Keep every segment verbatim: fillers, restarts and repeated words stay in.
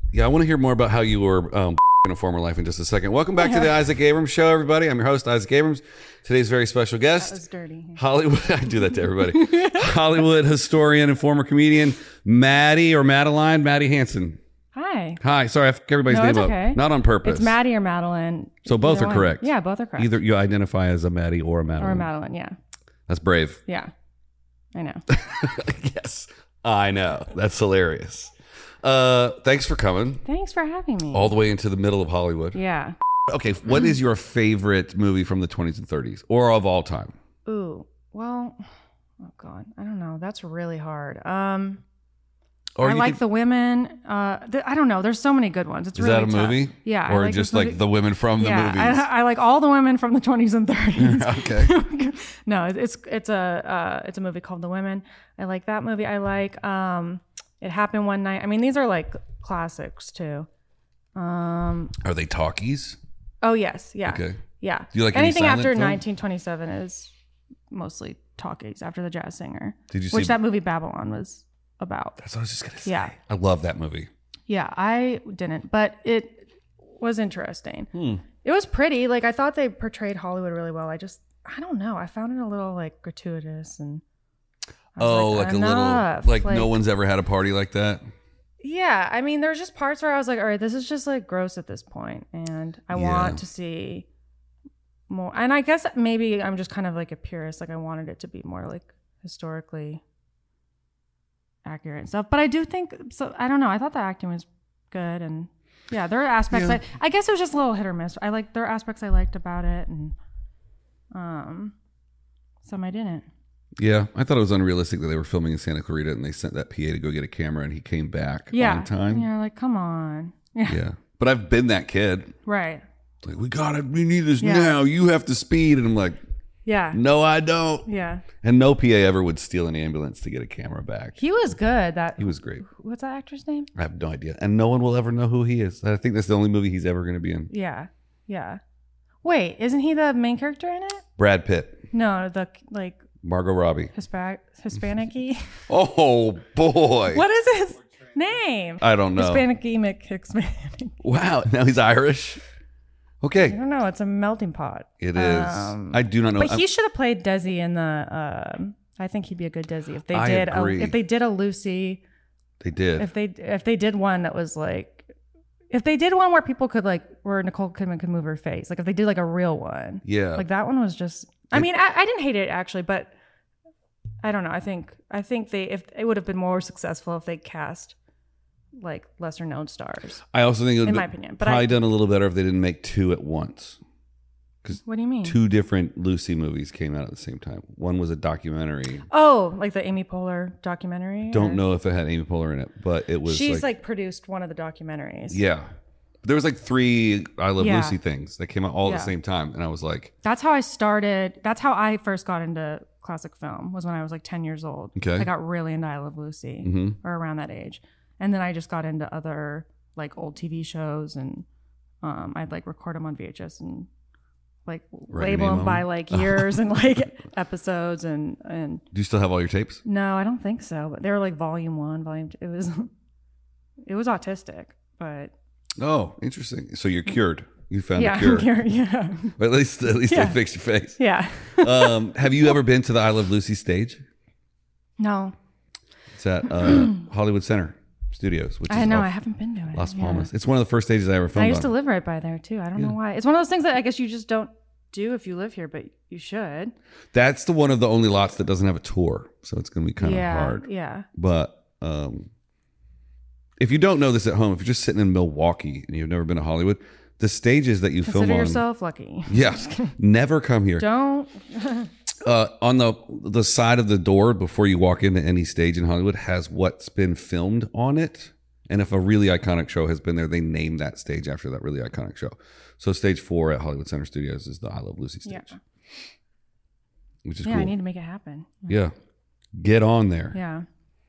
Yeah, I want to hear more about how you were um, in a former life in just a second. Welcome back to the Isaac Abrams Show, everybody. I'm your host, Isaac Abrams. Today's very special guest. That was dirty. Hollywood. I do that to everybody. Hollywood historian and former comedian, Maddie or Madeline, Maddie Hansen. Hi. Hi. Sorry, I fucked everybody's No, name it's up. okay. Not on purpose. It's Maddie or Madeline. So both Either are one. correct. Yeah, both are correct. Either you identify as a Maddie or a Madeline. Or a Madeline, yeah. That's brave. Yeah. I know. Yes, I know. That's hilarious. Uh, thanks for coming. Thanks for having me. All the way into the middle of Hollywood. Yeah. Okay, what is your favorite movie from the twenties and thirties or of all time? Ooh, well, oh God, I don't know. That's really hard. Um, Or I you like could- the women. Uh, th- I don't know. There's so many good ones. It's Is really that a tough. movie? Yeah. I Or like just this like movie. the women from the yeah, movies? I, I like all the women from the twenties and thirties. Okay. No, it's it's a uh, it's a movie called The Women. I like that movie. I like um, It Happened One Night. I mean, these are like classics too. Um, Are they talkies? oh yes, yeah, Okay. yeah. Do you like any anything silent after film? nineteen twenty-seven is mostly talkies. After The Jazz Singer, Did you see which that movie Babylon was about. That's what I was just gonna say. Yeah. I love that movie. Yeah, I didn't, but it was interesting. Hmm. It was pretty. Like I thought they portrayed Hollywood really well. I just, I don't know. I found it a little like gratuitous and. I was Oh, like, enough. a little, like, no one's ever had a party like that. Yeah, I mean, there's just parts where I was like, all right, this is just like gross at this point, and I Yeah. want to see more. And I guess maybe I'm just kind of like a purist. Like I wanted it to be more like historically accurate and stuff. But I do think so. I don't know. I thought the acting was good, and yeah, there are aspects. Yeah. I, I guess it was just a little hit or miss. I like there are aspects I liked about it, and um, some I didn't. Yeah, I thought it was unrealistic that they were filming in Santa Clarita and they sent that P A to go get a camera and he came back Yeah, on time. Yeah, like come on. Yeah, Yeah. But I've been that kid. right. It's like, we got it. We need this Yeah. now. You have to speed. And I'm like, Yeah, no, I don't. yeah. And no P A ever would steal an ambulance to get a camera back. He was good. That He was great. What's that actor's name? I have no idea. And no one will ever know who he is. I think that's the only movie he's ever going to be in. Yeah, yeah. Wait, isn't he the main character in it? Brad Pitt. No, the like Margot Robbie. Hispa- Hispanic-y. Oh, boy. What is his name? I don't know. Hispanic-y Hispanic. Wow. Now he's Irish. I Okay. don't know. It's a melting pot. It is. Um, I do not know. But I'm- he should have played Desi in the. Um, I think he'd be a good Desi if they I did. agree. A, if they did a Lucy. they did. If they if they did one that was like, if they did one where people could like where Nicole Kidman could move her face, like if they did like a real one. Yeah. Like that one was just. I mean, I, I didn't hate it actually, but I don't know. I think I think they if it would have been more successful if they cast like lesser known stars. I also think it would in have my opinion, but probably I, done a little better if they didn't make two at once. What do you mean? Two different Lucy movies came out at the same time. One was a documentary. Oh, like the Amy Poehler documentary. Don't or- know if it had Amy Poehler in it, but it was She's like, like, produced one of the documentaries. yeah. There was like three I Love Yeah. Lucy things that came out all at Yeah. the same time, and I was like, That's how I started. That's how I first got into classic film. Was when I was like ten years old. Okay. I got really into I Love Lucy, Mhm. or around that age, and then I just got into other like old T V shows, and um, I'd like record them on V H S and like Write your label name them on by them? like years and like episodes and and do you still have all your tapes? no, I don't think so. But they were like volume one, volume two. It was it was autistic, but Oh, interesting. So you're cured. You found yeah, a cure. yeah, But at least at least Yeah. they fixed your face. yeah. um, have you ever been to the I Love Lucy stage? No, It's at uh, Hollywood Center Studios, which is I know off I haven't been to it. Las yeah. Palmas. It's one of the first stages I ever filmed I used to on. live right by there too. I don't Yeah. know why. It's one of those things that I guess you just don't do if you live here, but you should. That's the one of the only lots that doesn't have a tour, so it's going to be kind of yeah, hard. yeah. But um, if you don't know this at home, if you're just sitting in Milwaukee and you've never been to Hollywood, the stages that you Consider film on, yourself lucky. yeah, never come here. Don't. Uh, on the the side of the door before you walk into any stage in Hollywood has what's been filmed on it. And if a really iconic show has been there, they name that stage after that really iconic show. So stage four at Hollywood Center Studios is the I Love Lucy stage, Yeah, which is yeah. cool. I need to make it happen. Yeah. Get on there. Yeah.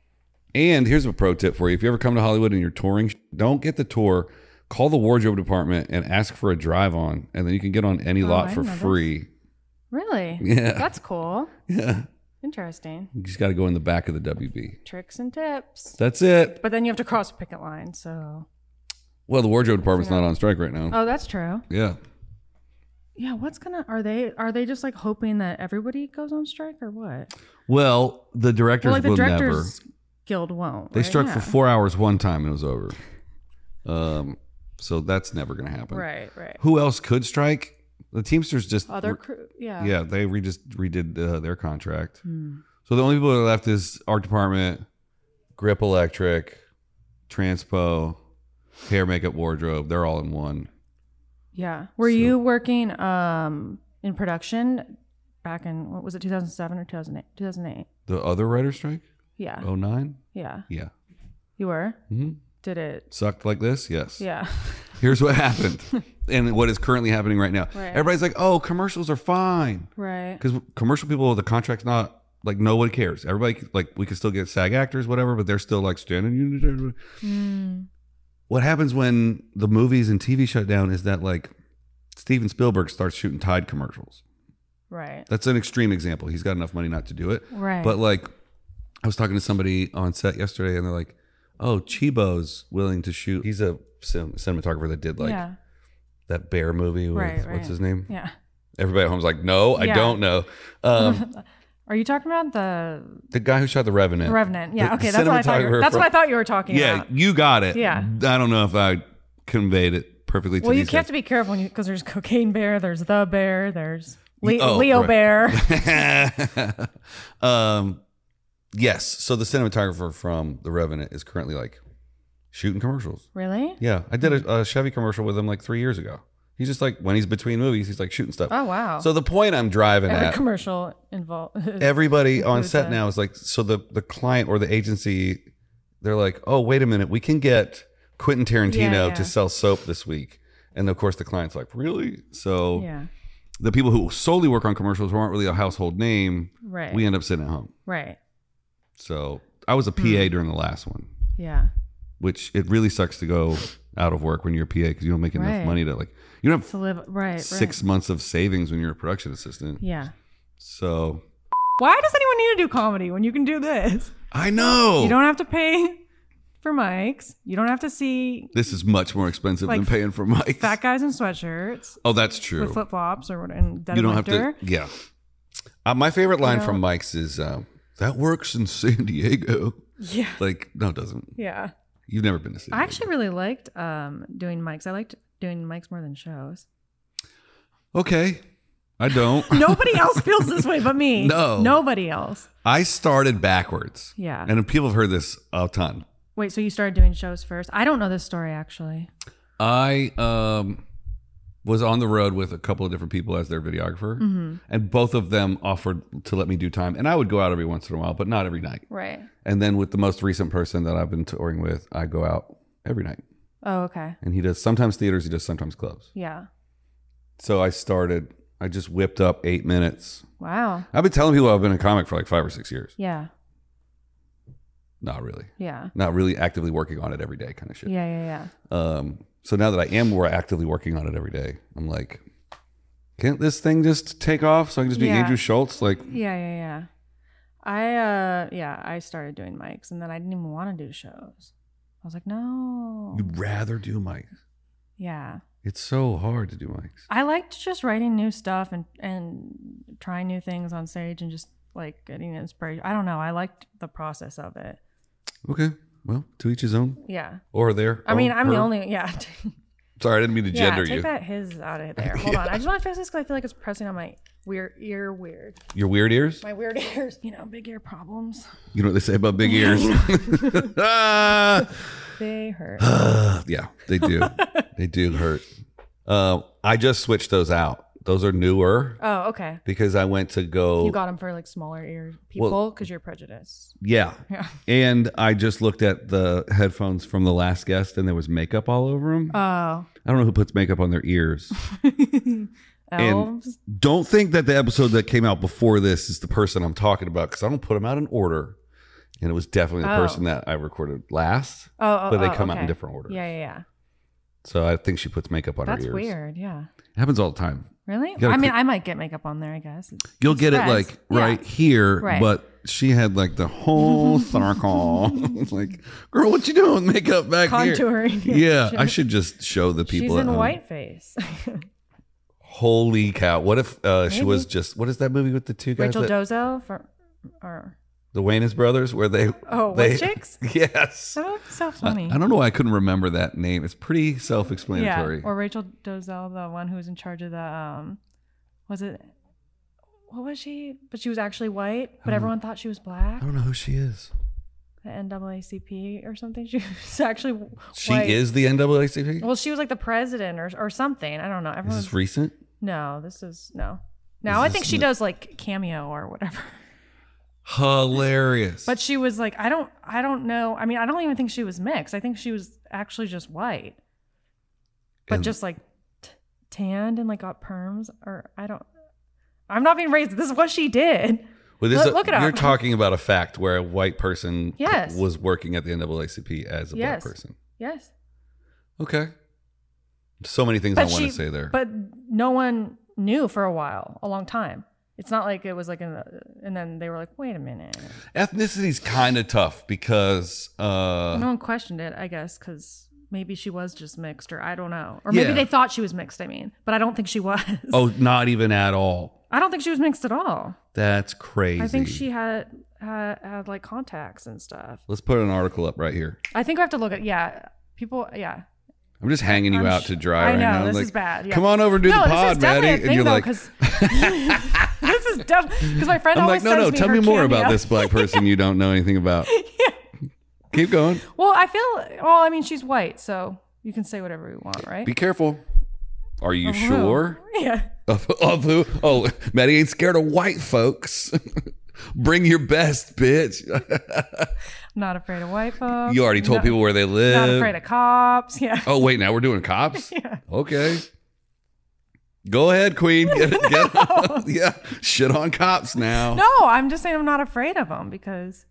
And here's a pro tip for you. If you ever come to Hollywood and you're touring, don't get the tour. Call the wardrobe department and ask for a drive on, and then you can get on any Oh, lot I for know this. free. Really? Yeah. That's cool. Yeah. Interesting. You just got to go in the back of the W B. Tricks and tips. That's it. But then you have to cross a picket line. So Well, the wardrobe department's not on strike right now. Oh, that's true. Yeah. Yeah, what's gonna are they are they just like hoping that everybody goes on strike or what? Well, the directors Well, like the will directors never. guild won't. They right? struck yeah. for four hours one time and it was over. Um, so that's never going to happen. Right, right. Who else could strike? The Teamsters just. Other crew, yeah. Yeah, they re- just redid uh, their contract. Hmm. So the only people that are left is art department, Grip Electric, Transpo, hair, makeup, wardrobe. They're all in one. Yeah. Were So- you working um in production back in what was it, two thousand seven or two thousand eight? two thousand eight. The other writer strike? Yeah. oh nine? Yeah. Yeah. You were? Mm-hmm. Did it? Sucked like this? Yes. Yeah. Here's what happened and what is currently happening right now. Right. Everybody's like, oh, commercials are fine. Right. Because commercial people, the contract's not, like, nobody cares. Everybody, like, we can still get SAG actors, whatever, but they're still, like, standing unit. Mm. What happens when the movies and T V shut down is that, like, Steven Spielberg starts shooting Tide commercials. Right. That's an extreme example. He's got enough money not to do it. Right. But, like, I was talking to somebody on set yesterday, and they're like, oh, Chibo's willing to shoot. He's a cin- cinematographer that did, like, yeah. that bear movie with, Right, right. what's his name? Yeah. Everybody at home's like, no, I Yeah. don't know. Um, Are you talking about the the guy who shot The Revenant. The Revenant? Yeah. The Okay. That's what I thought. You were, cinematographer that's from- what I thought you were talking Yeah, about. you got it. Yeah. I don't know if I conveyed it perfectly to Well, you these have guys. to be careful because there's Cocaine Bear, there's the Bear, there's Le- Oh, Leo right. Bear. um, yes. So the cinematographer from The Revenant is currently, like, shooting commercials. Really? Yeah, I did a, a Chevy commercial with him like three years ago. He's just like, when he's between movies, he's like shooting stuff. Oh wow. So the point I'm driving Every at, commercial involved. everybody on includes set that. now is like, so the the client or the agency, they're like, oh, wait a minute, we can get Quentin Tarantino Yeah, yeah. to sell soap this week. And of course the client's like, really? So Yeah. the people who solely work on commercials who aren't really a household name, Right. we end up sitting at home. Right. So I was a P A during the last one, Yeah. which it really sucks to go out of work when you're a P A because you don't make enough Right. money to, like, you don't have To live right. six Right. months of savings when you're a production assistant. Yeah. So Why does anyone need to do comedy when you can do this? I know You don't have to pay for mics. You don't have to see this is much more expensive Like, than paying for mics. fat guys in sweatshirts Oh, that's true. with flip flops or what. And You don't have to. Yeah. Uh, my favorite line know- from Mike's is, uh, "That works in San Diego." Yeah. Like, no, it doesn't. Yeah. You've never been to San I Diego. actually really liked um, doing mics. I liked doing mics more than shows. Okay, I don't. Nobody else feels this way but me. No. Nobody else. I started backwards. Yeah. And people have heard this a ton. Wait, so you started doing shows first? I don't know this story actually. I um, was on the road with a couple of different people as their videographer, Mm-hmm. and both of them offered to let me do time. And I would go out every once in a while, but not every night. Right. And then with the most recent person that I've been touring with, I go out every night. Oh, okay. And he does sometimes theaters, he does sometimes clubs. Yeah. So I started, I just whipped up eight minutes. Wow. I've been telling people I've been a comic for like five or six years. Yeah. Not really. Yeah. Not really actively working on it every day kind of shit. Yeah. Yeah. Yeah. Um, so now that I am more actively working on it every day, I'm like, can't this thing just take off so I can just be Yeah. Andrew Schultz? Like, Yeah. Yeah. Yeah. I uh yeah I started doing mics and then I didn't even want to do shows. I was like, no. you'd rather do mics. Yeah. It's so hard to do mics. I liked just writing new stuff and and trying new things on stage and just like getting inspiration. I don't know. I liked the process of it. Okay. Well, to each his own. Yeah. Or there. I mean, Oh, I'm the her. only yeah. Sorry, I didn't mean to Yeah, gender take you. that his out of there. Hold on. I just want to fix this because I feel like it's pressing on my weird ear weird. Your weird ears? My weird ears. You know, big ear problems. You know what they say about big ears? Ah! They hurt. Yeah, they do. They do hurt. Uh, I just switched those out. Those are newer Oh, okay. because I went to go. You got them for like smaller ear people because you're prejudiced. Yeah. Yeah. And I just looked at the headphones from the last guest and there was makeup all over them. Oh. I don't know who puts makeup on their ears. Elves. Don't think that the episode that came out before this is the person I'm talking about because I don't put them out in order. And it was definitely the Oh. person that I recorded last, Oh, oh, but they oh, come out okay. in different order. Yeah, yeah, yeah. So I think she puts makeup on That's her ears. weird. Yeah. It happens all the time. Really? gotta I mean, cre- I might get makeup on there, I guess. It You'll get it spreads. like Yeah. right here, Right. but she had like the whole circle. It's like, girl, what you doing with makeup back Contouring. here? Yeah, I should just show the people. She's at in home. whiteface. Holy cow! What if uh, she Maybe. was just? What is that movie with the two guys? Rachel that, Dozo for, or the Wayans brothers, where they oh, they White Chicks? yes. So so funny. I, I don't know why I couldn't remember that name. It's pretty yeah, self-explanatory. or Rachel Dozo, the one who was in charge of the um, was it? What was she? But she was actually white, but everyone thought she was black. I don't know who she is. The N double A C P or something. She was actually She white. is the N double A C P. Well, she was like the president or or something. I don't know. Is Everyone. this recent? No, this is no. Now I this think she the- does like cameo or whatever. Hilarious. But she was like, I don't, I don't know. I mean, I don't even think she was mixed. I think she was actually just white, but And- just like t- tanned and like got perms. Or I don't. I'm not being racist. This is what she did. Well, this Look- look it up. You're talking about a fact where a white person Yes. was working at the N double A C P as a Yes. black person. Yes, Okay. So many things but I want she, to say there. but no one knew for a while, a long time. It's not like it was like, in the, and then they were like, wait a minute. Ethnicity's kind of tough because uh, No one questioned it, I guess, because maybe she was just mixed, or I don't know, or maybe Yeah. they thought she was mixed. I mean, but I don't think she was. oh, not even at all. I don't think she was mixed at all. That's crazy. I think she had, had had like contacts and stuff. Let's put an article up right here. I think we have to look at yeah, people yeah. I'm just hanging you I'm out sh- to dry I right know, now. this Like, is bad, yeah. Come on over and do no, the this pod, is definitely Maddie. a thing And you're though, like, because this is definitely because my friend I'm always like, no, no, sends me tell her me more cameo. about this black person you don't know anything about. Keep going. Well, I feel well. I mean, she's white, so you can say whatever you want, right? Be careful. Are you Of who? sure? Yeah. Of, of who? Oh, Maddie ain't scared of white folks. Bring your best, bitch. Not afraid of white folks. You already told Not- people where they live. Not afraid of cops. Yeah. Oh, wait, now we're doing cops? Yeah. Okay. Go ahead, Queen. Get it. Get it. Yeah. Shit on cops now. No, I'm just saying I'm not afraid of them because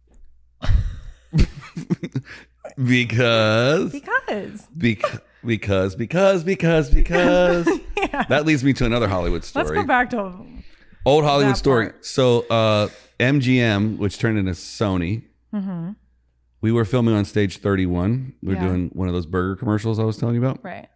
Because. because Because. Because, because, because, because. yeah. That leads me to another Hollywood story. Let's go back to Old Hollywood that story. part. So, uh, M G M, which turned into Sony, mm-hmm. we were filming on stage thirty-one. We were Yeah. doing one of those burger commercials I was telling you about. right.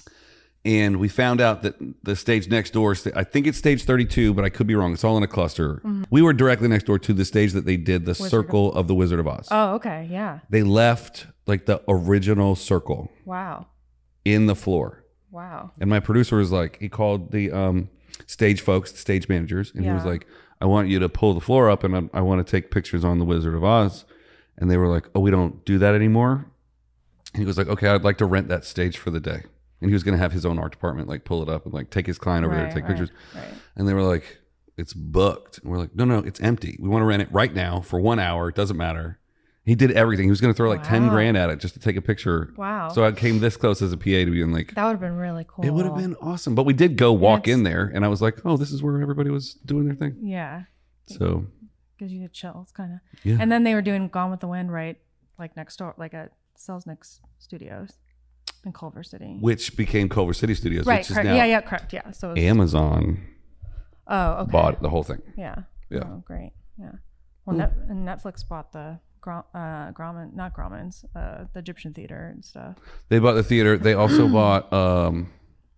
And we found out that the stage next door, I think it's stage thirty-two, but I could be wrong. It's all in a cluster. Mm-hmm. We were directly next door to the stage that they did the Wizard circle of the Wizard of Oz. Oh, okay. Yeah. They left like the original circle Wow. in the floor. Wow. And my producer was like, he called the um, stage folks, the stage managers, and he was Yeah. like, I want you to pull the floor up and I, I want to take pictures on the Wizard of Oz. And they were like, oh, we don't do that anymore. And he was like, okay, I'd like to rent that stage for the day. And he was going to have his own art department, like pull it up and like take his client over there Right, to take right, pictures. right. And they were like, it's booked. And we're like, no, no, it's empty. We want to rent it right now for one hour. It doesn't matter. He did everything. He was going to throw like ten Wow. grand at it just to take a picture. Wow. So I came this close as a P A to being like, That would have been really cool. it would have been awesome. But we did go walk It's- in there and I was like, oh, this is where everybody was doing their thing. Yeah. So Gives you the chills, kind of. Yeah. And then they were doing Gone with the Wind, right? Like next door, like at Selznick's Studios in Culver City. which became Culver City Studios, Right. which is Correct. now Yeah. Yeah. Correct. Yeah. So. It was, Amazon oh. Okay. bought the whole thing. Yeah. Yeah. Oh, great. Yeah. Well, Net- and Netflix bought the Grom- uh, Grauman, not Grauman's, uh, the Egyptian theater and stuff. They bought the theater. They also bought um,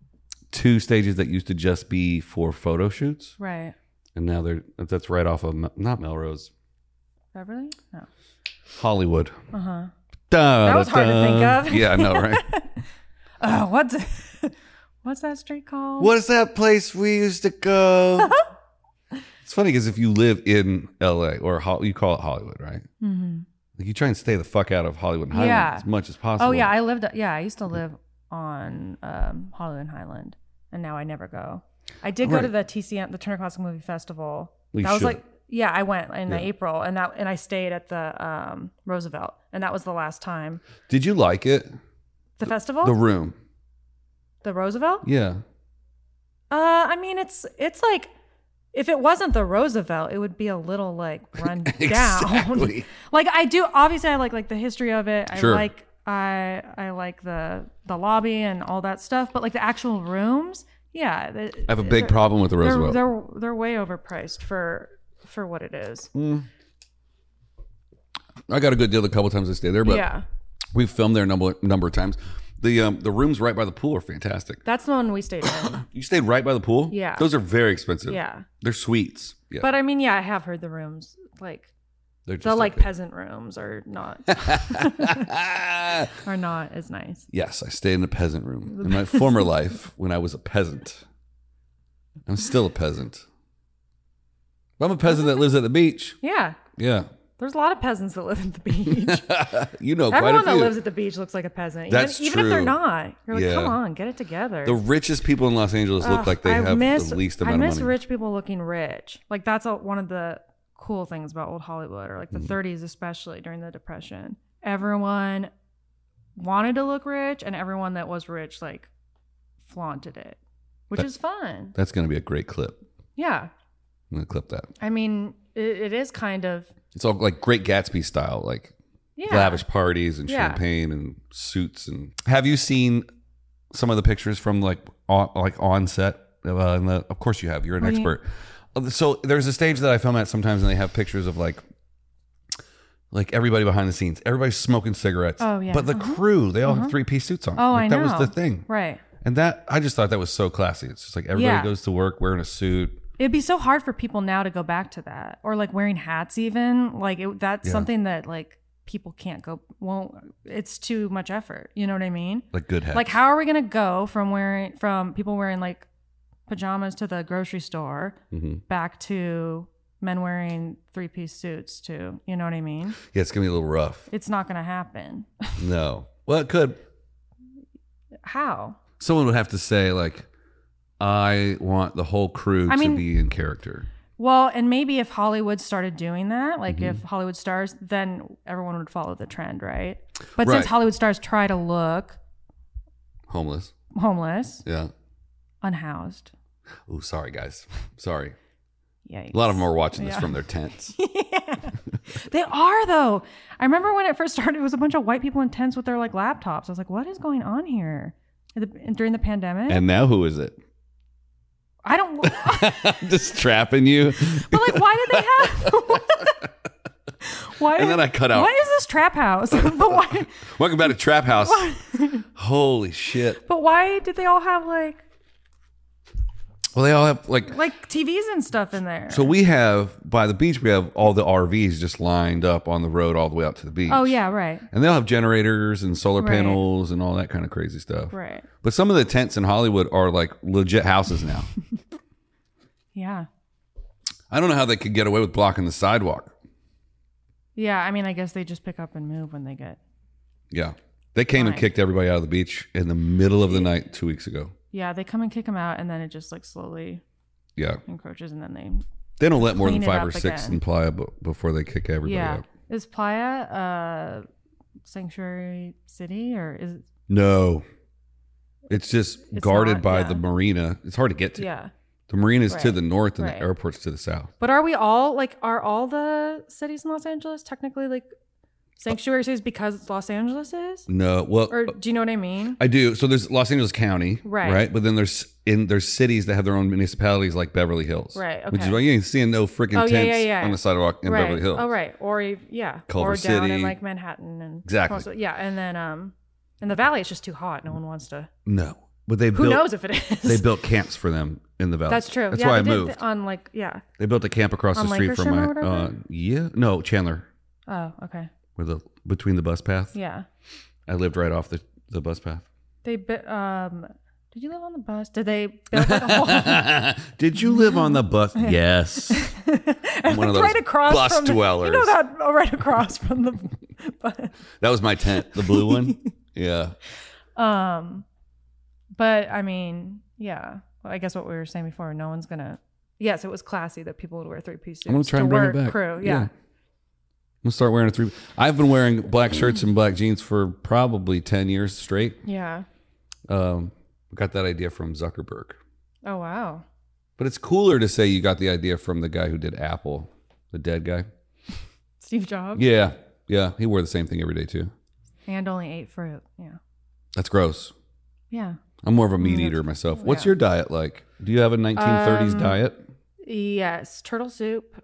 two stages that used to just be for photo shoots. Right. And now they're, that's right off of, Mel- not Melrose, Beverly? No. Hollywood. Uh huh. Da, That was hard to think of. Yeah, I know, right? Oh, what's what's that street called? What is that place we used to go? It's funny because if you live in L A or Ho- you call it Hollywood, right? Mm-hmm. Like you try and stay the fuck out of Hollywood and Highland Yeah. as much as possible. Oh yeah, I lived. Yeah, I used to live on um, Hollywood and Highland, and now I never go. I did go Right. to the T C M, the Turner Classic Movie Festival. We that was should. like, yeah, I went in Yeah. April, and that and I stayed at the um, Roosevelt, and that was the last time. Did you like it? The festival, The the, room. Roosevelt. Yeah. Uh, I mean, it's it's like if it wasn't the Roosevelt, it would be a little like run down. Exactly. Like I do, obviously, I like like the history of it. I Sure. like I I like the the lobby and all that stuff. But like the actual rooms, Yeah, they, I have a big problem with the they're, Roosevelt. they're they're way overpriced for for what it is. Mm. I got a good deal a couple times I stayed there, but Yeah, we've filmed there a number number of times. The um the rooms right by the pool are fantastic. that's the one we stayed in. You stayed right by the pool? Yeah. Those are very expensive. Yeah, They're suites. Yeah. but I mean, yeah, I have heard the rooms like They're just the like okay. peasant rooms are not are not as nice. Yes, I stayed in a peasant room in my former life when I was a peasant. I'm still a peasant. I'm a peasant that lives at the beach. Yeah, Yeah. there's a lot of peasants that live at the beach. You know, quite Everyone a few. that lives at the beach looks like a peasant. Even, That's even if they're true. not. You're like, Yeah. come on, get it together. The richest people in Los Angeles look Ugh, like they I have miss, the least I amount miss of money. rich people looking rich. Like that's a, one of the cool things about old Hollywood, or like the Mm-hmm. thirties, especially during the Depression. Everyone wanted to look rich, and everyone that was rich like flaunted it, which That- is fun. That's going to be a great clip. Yeah, I'm going to clip that. I mean, it, it is kind of It's all like Great Gatsby style, like yeah. lavish parties and Yeah. champagne and suits. And have you seen some of the pictures from like on, like on set? Uh, and the, of course you have. You're an What do you- expert. So there's a stage that I film at sometimes, and they have pictures of like like everybody behind the scenes. Everybody's smoking cigarettes. Oh, yeah. But the Uh-huh. crew, they all have three piece suits on. Oh, Like, I that know. was the thing. Right. And that I just thought that was so classy. It's just like everybody Yeah. goes to work wearing a suit. It'd be so hard for people now to go back to that, or like wearing hats. Even like it, that's Yeah. something that like people can't go. Won't. It's too much effort. You know what I mean? Like good hats. Like, how are we gonna go from wearing from people wearing like pajamas to the grocery store Mhm. back to men wearing three piece suits to, you know what I mean? Yeah, it's gonna be a little rough. It's not gonna happen. No. Well, it could. How? Someone would have to say like, I want the whole crew I to mean- be in character. Well, and maybe if Hollywood started doing that, like Mm-hmm. if Hollywood stars, then everyone would follow the trend, right? But Right. since Hollywood stars try to look Homeless. homeless, Yeah. unhoused, Oh, sorry guys. Sorry. yikes. A lot of them are watching this Yeah. from their tents. They are though. I remember when it first started, it was a bunch of white people in tents with their like laptops. I was like, what is going on here? The- During the pandemic, And now who is it? I don't. I'm just trapping you. But like, why did they have? Why? And then I cut out. What is this trap house? but why? Welcome back to Trap House. Holy shit. But why did they all have like Well, they all have like. like T Vs and stuff in there? So we have by the beach. We have all the R Vs just lined up on the road all the way out to the beach. Oh yeah, right, And they'll have generators and solar Right. panels and all that kind of crazy stuff. right. But some of the tents in Hollywood are like legit houses now. Yeah, I don't know how they could get away with blocking the sidewalk. yeah. I mean, I guess they just pick up and move when they get. Yeah. They came and Fine. kicked everybody out of the beach in the middle of the night two weeks ago. Yeah, they come and kick them out, and then it just like slowly Yeah. encroaches, and then they. They don't let more than Clean it five up or six again. in Playa b- before they kick everybody Yeah, out. is Playa a sanctuary city or is? No. It's just It's guarded not, by yeah. the marina. It's hard to get to. Yeah, The marina's to Right. the north and Right. the airport's to the south. but are we all like? Are all the cities in Los Angeles technically like sanctuary cities because Los Angeles is? No. Well, Or do you know what I mean? I do. So there's Los Angeles County, Right. right? But then there's in there's cities that have their own municipalities like Beverly Hills, Right, Which is okay. why you ain't seeing no freaking Oh, tents yeah, yeah, yeah. on the sidewalk in right. Beverly Hills. Oh, right. Or you- yeah, Culver or down City. in like Manhattan and Exactly. also- yeah, and then um, in the Valley it's just too hot. No one wants to. No, but they Who built knows if it is? they built camps for them in the valley. That's true. That's yeah, why I they did moved. th- on like yeah. They built a camp across On the street from Lakersham my. or whatever? Uh, yeah, no Chandler, Oh, okay. where the between the bus path. Yeah, I lived right off the the bus path. they bit. Um, did you live on the bus? Did they build like a whole? Did you live on the bus? Yes. and one of like those right across bus from the- dwellers. you know that oh, right across from the. But, That was my tent, the blue one. Yeah. um, but I mean, yeah. Well, I guess what we were saying before. No one's gonna. Yes, it was classy that people would wear three piece suits. I'm gonna try to and bring work it back. Crew, yeah. I'm gonna start wearing a three. I've been wearing black shirts and black jeans for probably ten years straight. Yeah. Um, got that idea from Zuckerberg. Oh wow. But it's cooler to say you got the idea from the guy who did Apple, the dead guy. Steve Jobs. Yeah, yeah, he wore the same thing every day too. And only ate fruit. Yeah. That's gross. Yeah. I'm more of a meat eater myself. What's Yeah. your diet like? Do you have a nineteen thirties Um, diet? Yes, turtle soup.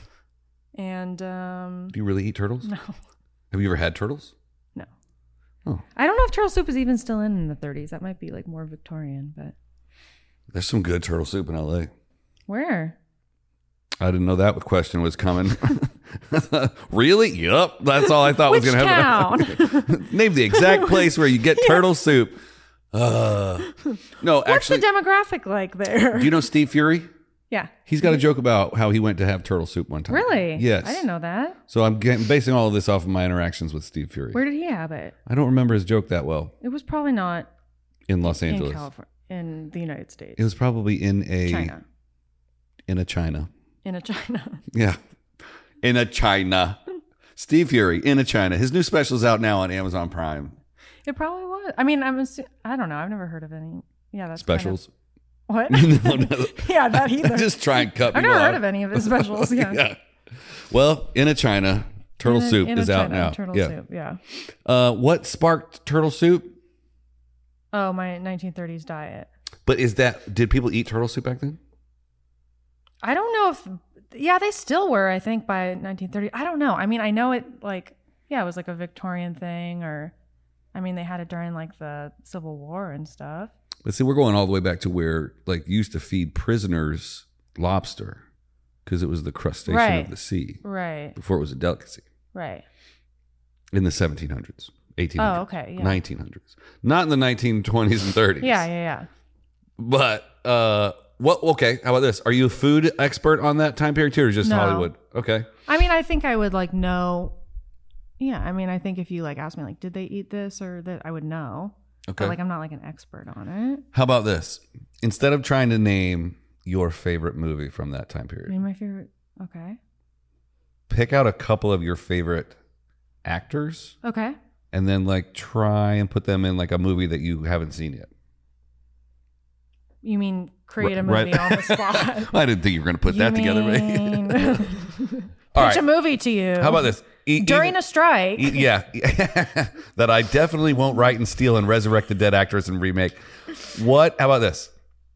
And um Do you really eat turtles? no. Have you ever had turtles? No. Oh. I don't know if turtle soup is even still in in the thirties. That might be like more Victorian, but There's some good turtle soup in L A. where? I didn't know that question was coming. Really? Yup. That's all I thought Which was going to happen. Name the exact place where you get turtle soup. Uh, no, What's actually, the demographic like there? do you know Steve Fury? Yeah. He's got a joke about how he went to have turtle soup one time. Really? Yes. I didn't know that. So I'm getting, basing all of this off of my interactions with Steve Fury. Where did he have it? I don't remember his joke that well. It was probably not In Los in Angeles. California, in the United States. It was probably in a China. in a China. In a China. Yeah. In a China. Steve Fury in a China. His new special is out now on Amazon Prime. It probably was. I mean, I'm assu- I don't know. I've never heard of any. Yeah, that's kind of- Specials. what? No, no. Yeah, that either. Just try and cut I've people never heard off. of any of his specials. Yeah. Yeah. Well, in a China, turtle In a- soup in a is out China, now. Turtle yeah. soup. Yeah. Uh, what sparked turtle soup? Oh, my nineteen thirties diet. But is that did people eat turtle soup back then? I don't know if. Yeah, they still were. I think by nineteen thirty. I don't know. I mean, I know it like. Yeah, it was like a Victorian thing, or. I mean, they had it during like the Civil War and stuff. But see, we're going all the way back to where like used to feed prisoners lobster because it was the crustacean Right. of the sea Right. before it was a delicacy Right. in the seventeen hundreds, eighteen hundreds, Oh, okay, yeah. nineteen hundreds, not in the nineteen twenties and thirties. Yeah, yeah, yeah. But uh, what? Okay, how about this? Are you a food expert on that time period too, or just No. Hollywood? Okay. I mean, I think I would like know. Yeah, I mean, I think if you like asked me like, did they eat this or that, I would know. Okay. But like, I'm not like an expert on it. How about this? Instead of trying to name your favorite movie from that time I period, mean, my favorite. Okay. pick out a couple of your favorite actors Okay. and then like try and put them in like a movie that you haven't seen yet. You mean create a Right- movie on the spot? I didn't think you were going to put that You together. mean- Pitch Pitch right. a movie to you. How about this? E- During even- a strike. e- yeah. That I definitely won't write and steal and resurrect the dead actress and remake. What? How about this?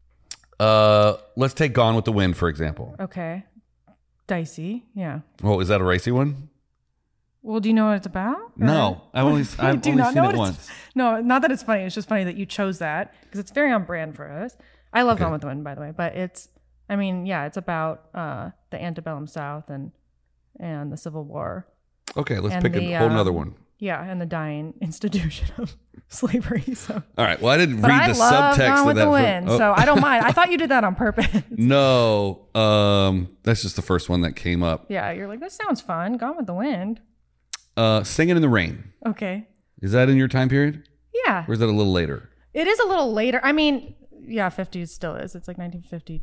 Uh, let's take Gone with the Wind, for example. Okay. Dicey. Yeah. Oh, is that a racy one? Well, do you know what it's about? Or- No. I've only, You I've do only not seen know it what it's- once. No, not that it's funny. It's just funny that you chose that because it's very on brand for us. I love Okay. Gone with the Wind, by the way, but it's, I mean, yeah, it's about uh, the antebellum South and and the Civil War. Okay, let's And pick the, a whole um, nother one. Yeah, and the dying institution of slavery. So, All right. Well, I didn't but read I the love subtext Gone of with that. the for- Wind, oh, so I don't mind. I thought you did that on purpose. no. Um, that's just the first one that came up. Yeah, you're like, this sounds fun. Gone with the Wind. Uh, Singing in the Rain. Okay. Is that in your time period? Yeah, Or is that a little later? it is a little later. I mean, yeah, fifties still is. It's like nineteen fifty-two.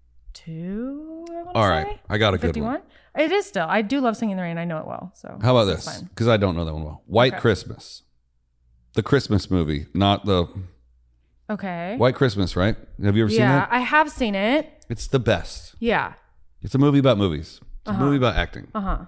I want to All say. right. I got a good fifty-one. one. It is still. I do love Singing in the Rain. I know it well. So How about that's this? fine. Because I don't know that one well. White Okay. Christmas. The Christmas movie, not the Okay. White Christmas, right? Have you ever seen yeah, that? I have seen it. It's the best. Yeah. It's a movie about movies. It's Uh-huh. a movie about acting. Uh huh.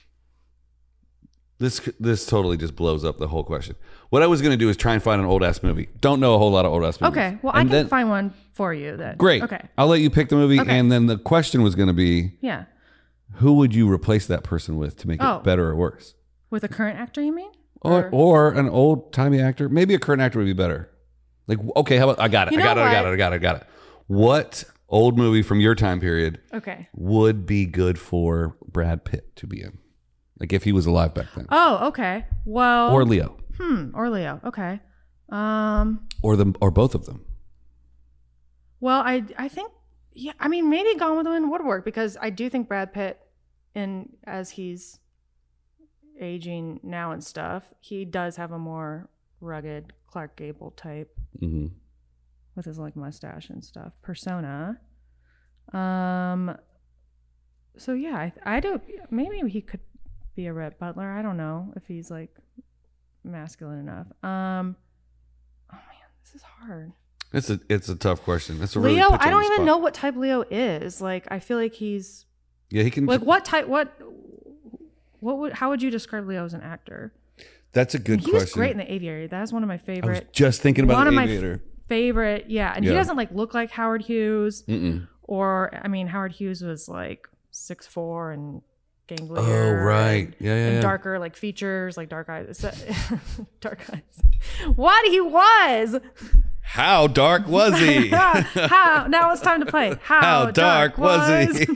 This this totally just blows up the whole question. What I was going to do is try and find an old ass movie. Don't know a whole lot of old ass movies. Okay. Well, I And can then- find one for you. Then. Great. Okay. I'll let you pick the movie, Okay. and then the question was going to be, Yeah. who would you replace that person with to make Oh. it better or worse? With a current actor, you mean? Or or an old timey actor? Maybe a current actor would be better. Like, okay, how about I got it. You I got it. know I got what? it. I got it. I got it. What old movie from your time period Okay. would be good for Brad Pitt to be in? Like if he was alive back then. Oh, okay. Well. Or Leo. Hmm. Or Leo. Okay. Um. Or them or both of them. Well, I I think yeah. I mean, maybe Gone with the Wind would work because I do think Brad Pitt, in as he's aging now and stuff, he does have a more rugged Clark Gable type hmm with his like mustache and stuff persona. Um. So yeah, I I do maybe he could be a Rhett Butler. I don't know if he's like masculine enough. Um. Oh man, this is hard. It's a it's a tough question. It's a really Leo, put you I on don't the even spot. know what type Leo is. Like, I feel like he's Yeah, he can. like what type? What? What would? How would you describe Leo as an actor? That's a good he question. was great in The Aviary. That is one of my I was favorite. just thinking about one the of my Aviator. f- favorite. Yeah, and Yeah. he doesn't like look like Howard Hughes, Mm-mm. or I mean, Howard Hughes was like six foot four and ganglier. Oh, right. and, Yeah, yeah, and yeah. darker like features, like dark eyes. Dark eyes. What he was. How dark was he? How? Now it's time to play. How, How dark, was he?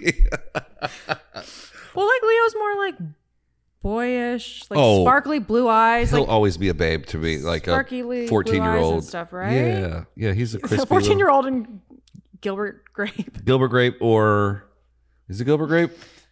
Well, like Leo's more like boyish, like Oh. sparkly blue eyes, He'll like always be a babe to me, like sparkly a blue eyes and fourteen-year-old stuff, right? Yeah, yeah. He's a crispy fourteen-year-old and Gilbert Grape. little- Gilbert Grape, or is it Gilbert Grape?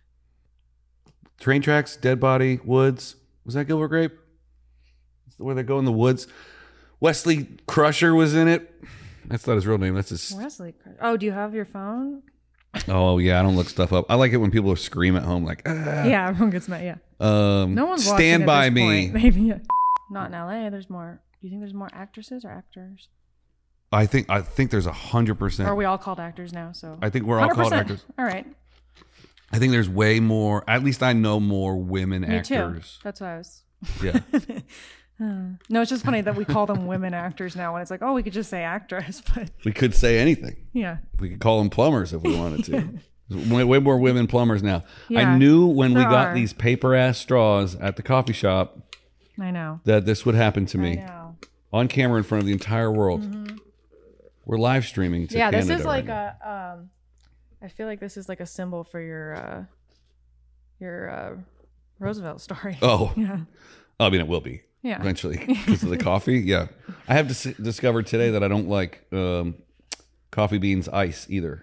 Train Tracks, Dead Body, Woods. Was that Gilbert Grape? Where they go in the woods. Wesley Crusher was in it. That's not his real name. That's his. Wesley. Oh, do you have your phone? Oh yeah, I don't look stuff up. I like it when people scream at home like, ah. Yeah, everyone gets mad. Yeah, Um, no one's Stand watching by at this me. point. Maybe yeah. Not in L A. There's more. Do you think there's more actresses or actors? I think I think there's a hundred percent. Or are we all called actors now? So I think we're all called one hundred percent. actors. All right. I think there's way more. At least I know more women Me too. actors. That's why I was. Yeah. Uh, no, it's just funny that we call them women actors now, when it's like, oh, we could just say actress, but We could say anything. yeah, We could call them plumbers if we wanted to. There's way, way more women plumbers now. Yeah, I knew when we there got are. these paper ass straws at the coffee shop I know. that this would happen to I me know. on camera in front of the entire world. We're live streaming to Yeah, Canada. this is right like now. a. Um, I feel like this is like a symbol for your uh, your uh, Roosevelt story. Oh, Yeah. I mean, it will be Yeah. eventually because of the coffee. Yeah, I have dis- discovered today that I don't like um, coffee beans ice either.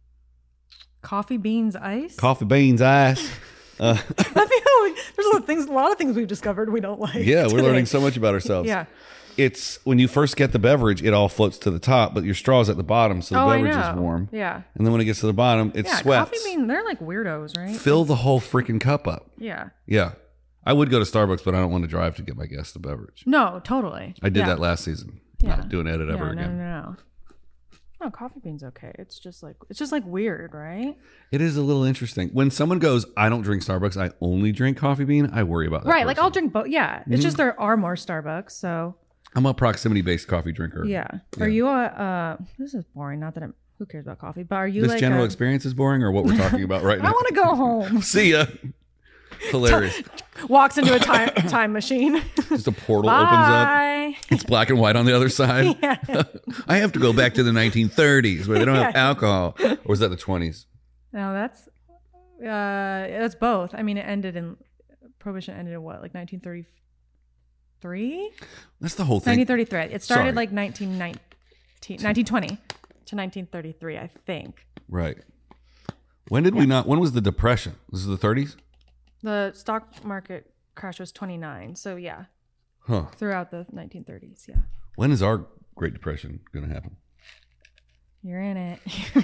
Coffee beans ice. Coffee beans ice. Uh, I feel like there's a lot of things. A lot of things we've discovered we don't like. yeah, we're today. learning so much about ourselves. Yeah. It's when you first get the beverage, it all floats to the top, but your straw's at the bottom, so the Oh, I beverage know. is warm. Yeah. And then when it gets to the bottom, it Yeah. sweats. Coffee bean. They're like weirdos, right? Fill the whole freaking cup up. Yeah. Yeah. I would go to Starbucks, but I don't want to drive to get my guest a beverage. No, totally. I did Yeah. that last season. Yeah. Not doing edit Yeah, ever no, again. No, no, no. No, coffee bean's okay. It's just like it's just like weird, right? It is a little interesting. When someone goes, I don't drink Starbucks, I only drink coffee bean, I worry about that. Right. Like person. I'll drink both. Yeah. It's just there are more Starbucks. So I'm a proximity based coffee drinker. yeah. Are you a? Uh, this is boring. Not that I'm. Who cares about coffee? But are you This like general a, experience is boring, or what we're talking about right I now? want to go home. See ya. Hilarious. Walks into a time time machine. Just a portal opens up. Bye. It's black and white on the other side. I have to go back to the nineteen thirties where they don't have Yeah. alcohol. Or was that the twenties? No, that's uh, that's both. I mean, it ended in prohibition ended in what, like nineteen thirty-three? That's the whole thing. nineteen thirty-three. It started Sorry. like nineteen nineteen, nineteen twenty to nineteen thirty-three, I think. Right. When did we not? When was the Depression? This is the thirties? The stock market crash was twenty-nine. So yeah, Huh. throughout the nineteen thirties. Yeah. When is our Great Depression going to happen? You're in it.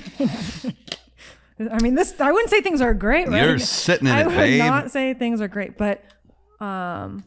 I mean, this, I wouldn't say things are great, right? You're sitting in I it, would babe. not say things are great, but um,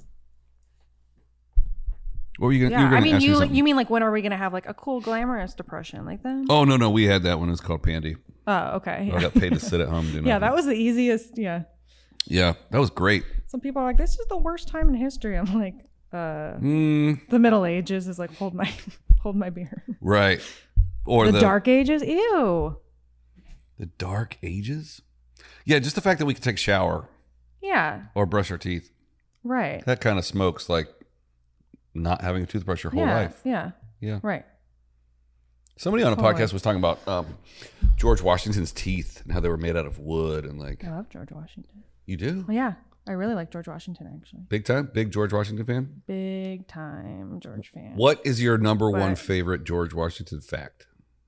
What were you going yeah. to I mean, ask me you something. you mean like when are we gonna have like a cool glamorous depression like that? Oh, no, no. We had that one. It was called Pandy. Oh, okay. I Yeah, got paid to sit at home. Do yeah nothing. that was the easiest. Yeah. Yeah, that was great. Some people are like, this is the worst time in history. I'm like, uh, Mm, the Middle Ages is like, hold my hold my beer. right. Or The, the, Dark Ages, ew. the Dark Ages? Yeah, just the fact that we could take a shower Yeah, or brush our teeth. right. That kind of smokes like not having a toothbrush your whole yeah, life. yeah, Yeah. right. Somebody on a Totally. podcast was talking about um, George Washington's teeth and how they were made out of wood and like I love George Washington. you do Well, yeah, I really like George Washington actually. big time big George Washington fan. Big time George fan. What is your number one What? favorite George Washington fact?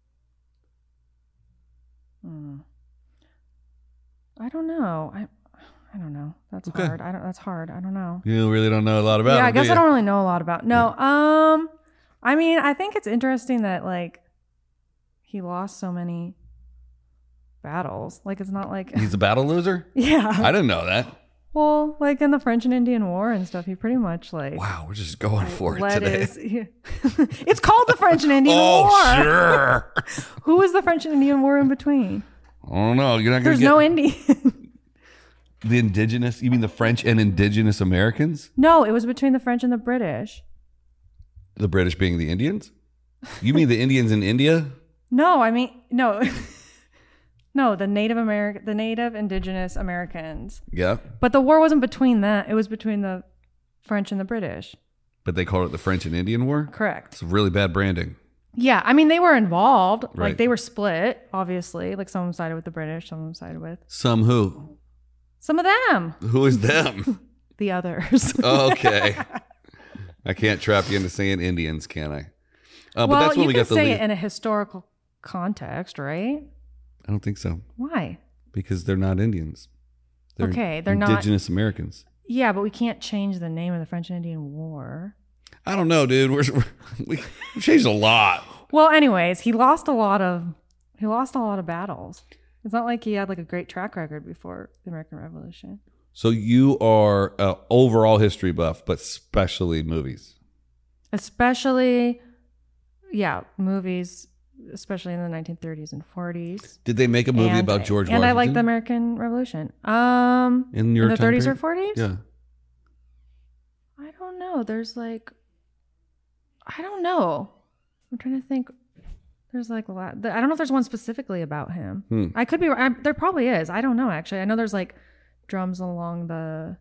Hmm. I don't know. I I don't know. That's Okay. hard. I don't. That's hard. I don't know. You really don't know a lot about yeah, him, I guess do I you? don't really know a lot about. No. Um. I mean, I think it's interesting that like he lost so many battles. Like it's not like He's a battle loser? yeah. I didn't know that. Well, like in the French and Indian War and stuff, he pretty much like Wow, we're just going for it led today. his. It's called the French and Indian Oh, War. sure. Who was the French and Indian War in between? I don't know. You're not going There's to get no Indian. the indigenous, you mean the French and indigenous Americans? No, it was between the French and the British. The British being the Indians? You mean the Indians in India? No, I mean no. No, the Native American, the Native Indigenous Americans. Yeah. But the war wasn't between that. It was between the French and the British. But they called it the French and Indian War? Correct. It's really bad branding. Yeah, I mean, they were involved. Right. Like, they were split, obviously. Like, some of them sided with the British, some of them sided with... Some who? Some of them. Who is them? The others. Okay. I can't trap you into saying Indians, can I? Uh, but well, that's when you we can got the say lead. it in a historical context, right? I don't think so. Why? Because they're not Indians. They're Okay, they're not- indigenous Americans. Yeah, but we can't change the name of the French and Indian War. I don't know, dude. We're, we're, we've changed a lot. Well, anyways, he lost a lot of he lost a lot of battles. It's not like he had like a great track record before the American Revolution. So you are an overall history buff, but especially movies. Especially, yeah, movies, especially in the nineteen thirties and forties. Did they make a movie And- about George and Washington? I like the American Revolution. Um, in your in the time thirties or period? forties? Yeah. I don't know. There's like, I don't know. I'm trying to think. There's like a lot. I don't know if there's one specifically about him. Hmm. I could be. I, there probably is. I don't know. Actually, I know there's like drums along the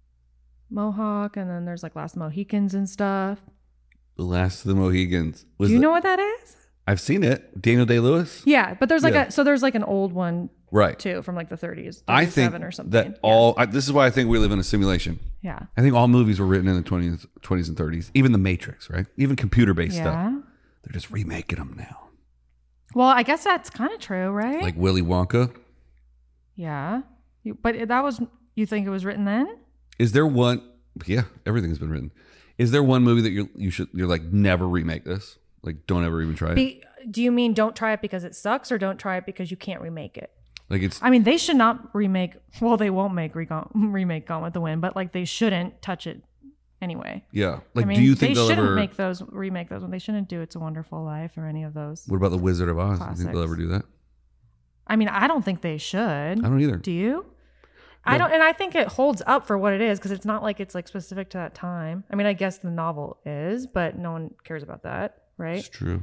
Mohawk, and then there's like Last Mohicans and stuff. The Last of the Mohegans. Was Do you the- know what that is? I've seen it. Daniel Day-Lewis? Yeah, but there's like Yeah. a so there's like an old one Right. too from like the thirties, I think thirty-seven or something. that Yeah. all, I, this is why I think we live in a simulation. Yeah. I think all movies were written in the twenties, twenties and thirties. Even The Matrix, right? Even computer-based stuff. Yeah. They're just remaking them now. Well, I guess that's kind of true, right? Like Willy Wonka. yeah. You, but that was you think it was written then? Is there one? Yeah, everything's been written. Is there one movie that you you should you're like never remake this? Like don't ever even try it. Be, do you mean don't try it because it sucks, or don't try it because you can't remake it? Like it's I mean, they should not remake. Well, they won't make Recon, remake Gone with the Wind, but like they shouldn't touch it anyway. yeah. Like I mean, do you think they they'll shouldn't ever make those remake those? They shouldn't do It's a Wonderful Life or any of those. What about The Wizard of Oz? Do you think they'll Classics. ever do that? I mean, I don't think they should. I don't either. Do you? I No. don't, and I think it holds up for what it is because it's not like it's like specific to that time. I mean, I guess the novel is, but no one cares about that, right? It's true.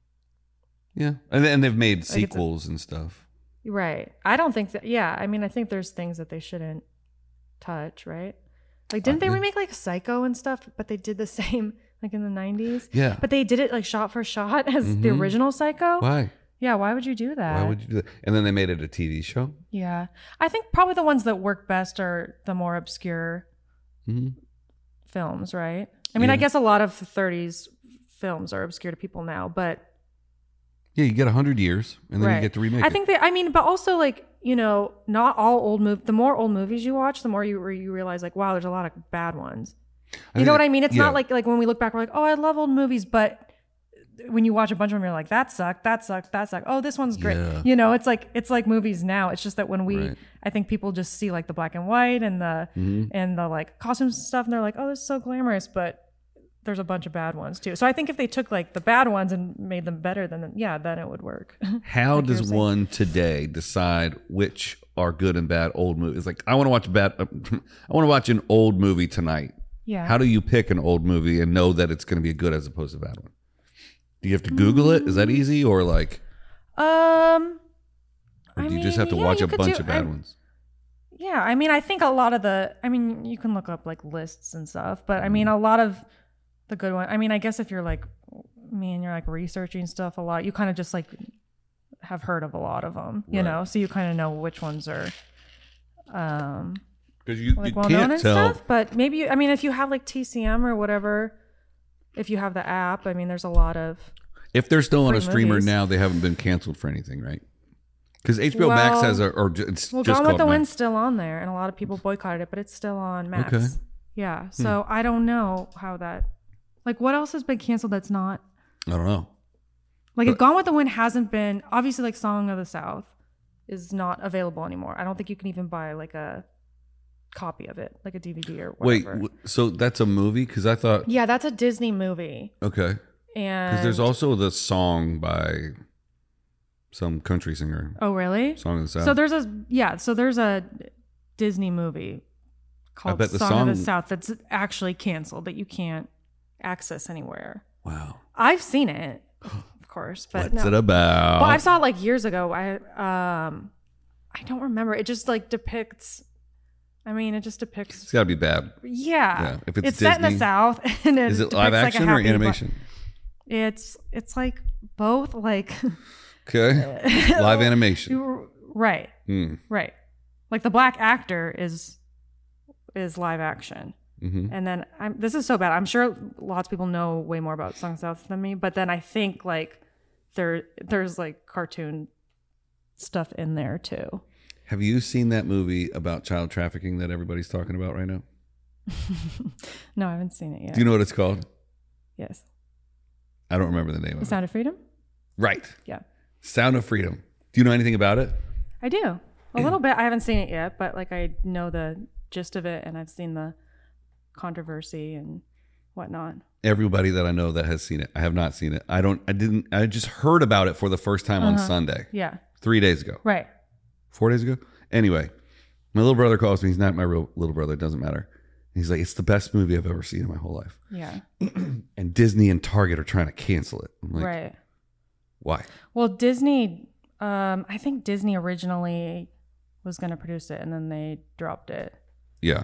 Yeah, and and they've made it's a- sequels and stuff. Right. I don't think that. Yeah. I mean, I think there's things that they shouldn't touch, right? Like, didn't they yeah. remake like Psycho and stuff? But they did the same like in the nineties. Yeah. But they did it like shot for shot as the Mhm. original Psycho. Why? Yeah. Why would you do that? Why would you do that? And then they made it a T V show. Yeah. I think probably the ones that work best are the more obscure Mm-hmm. films, right? I mean, I Yeah. guess a lot of thirties films are obscure to people now, but Yeah, you get a hundred years, and then right. you get to remake. I it. think they. I mean, but also like you know, not all old mov. The more old movies you watch, the more you re- you realize like, wow, there's a lot of bad ones. You think know what that- I mean? It's yeah. not like like when we look back, we're like, oh, I love old movies, but when you watch a bunch of them, you're like, that sucked, that sucked, that sucked. Oh, this one's great. Yeah. You know, it's like it's like movies now. It's just that when we, Right. I think people just see like the black and white and the Mhm. and the like costumes and stuff, and they're like, oh, this is so glamorous, but there's a bunch of bad ones too. So I think if they took like the bad ones and made them better, then yeah, then it would work. How Like you were does saying. one today decide which are good and bad old movies? Like, I want to watch a bad. Uh, I want to watch an old movie tonight. Yeah. How do you pick an old movie and know that it's going to be good as opposed to a bad one? Do you have to Google it? Is that easy, or like, Um, or I do you just mean, have to yeah, watch you a could bunch do- of bad I- ones? yeah, I mean, I think a lot of the, I mean, you can look up like lists and stuff, but I mean, a lot of the good one. I mean, I guess if you're like me and you're like researching stuff a lot, you kind of just like have heard of a lot of them, you Right. know, so you kind of know which ones are, um, Because you, like you well known can't and tell. stuff. But maybe, you, I mean, if you have like T C M or whatever, if you have the app, I mean, there's a lot of. If they're still on a Free streamer movies. now, they haven't been canceled for anything, right? Because H B O Max Well- has a, or ju- it's Well, just Gone with called the Max. Wind's still on there, and a lot of people boycotted it, but it's still on Max. Okay. Yeah. So I don't know how that. Like, what else has been canceled that's not? I don't know. Like, But- if Gone with the Wind hasn't been, obviously, like Song of the South is not available anymore. I don't think you can even buy like a copy of it, like a D V D or Wait, whatever. w- so that's a movie? Because I thought, yeah, that's a Disney movie, okay. and Because there's also the song by some country singer, oh really? Song of the South. So there's a yeah, so there's a Disney movie called bet the Song, of the song- South that's actually canceled that you can't access anywhere. wow. I've seen it. of course. But What's no. it about? Well, I saw it like years ago. I um, I don't remember. It just like depicts. I mean, it just depicts. It's got to be bad. Yeah. Yeah, if it's it's set in the Disney- South, and it Is it depicts, live like, a action or happy- animation? It's it's like both. Like Okay. Live animation. right, Hmm. right. Like the black actor is is live action. Mm-hmm. And then I'm, this is so bad. I'm sure lots of people know way more about Song South than me, but then I think like there there's like cartoon stuff in there too. Have you seen that movie about child trafficking that everybody's talking about right now? No, I haven't seen it yet. Do you know what it's called? Yes. I don't remember the name The of Sound of Freedom? it. Right. Yeah. Sound of Freedom. Do you know anything about it? I do. A little bit. I haven't seen it yet, but like I know the gist of it and I've seen the controversy and whatnot. Everybody that I know that has seen it. I have not seen it. I don't I didn't I just heard about it for the first time on Uh-huh. Sunday. Yeah. Three days ago. Right. Four days ago? Anyway, my little brother calls me. He's not my real little brother. It doesn't matter. He's like, it's the best movie I've ever seen in my whole life. Yeah. And Disney and Target are trying to cancel it. I'm like, right. why? Well, Disney, um, I think Disney originally was going to produce it and then they dropped it. Yeah.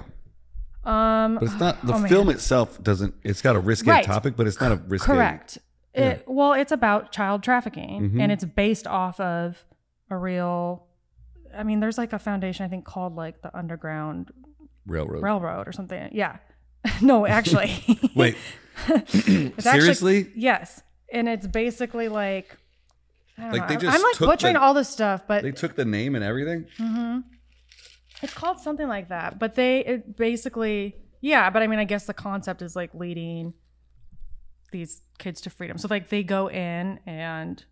Um, But it's not, the oh my film God. itself doesn't, it's got a risque Right. topic, but it's not a risque. Correct. Yeah. It, well, it's about child trafficking Mhm. and it's based off of a real, I mean, there's like a foundation, I think, called like the Underground Railroad. Railroad or something. Yeah. No, actually. Wait, It's seriously? Actually, yes. And it's basically like, I don't Like, know. they I'm- just I'm like took butchering the- all this stuff, but They took the name and everything? hmm it's called something like that. But they it basically, yeah. But I mean, I guess the concept is like leading these kids to freedom. So like they go in and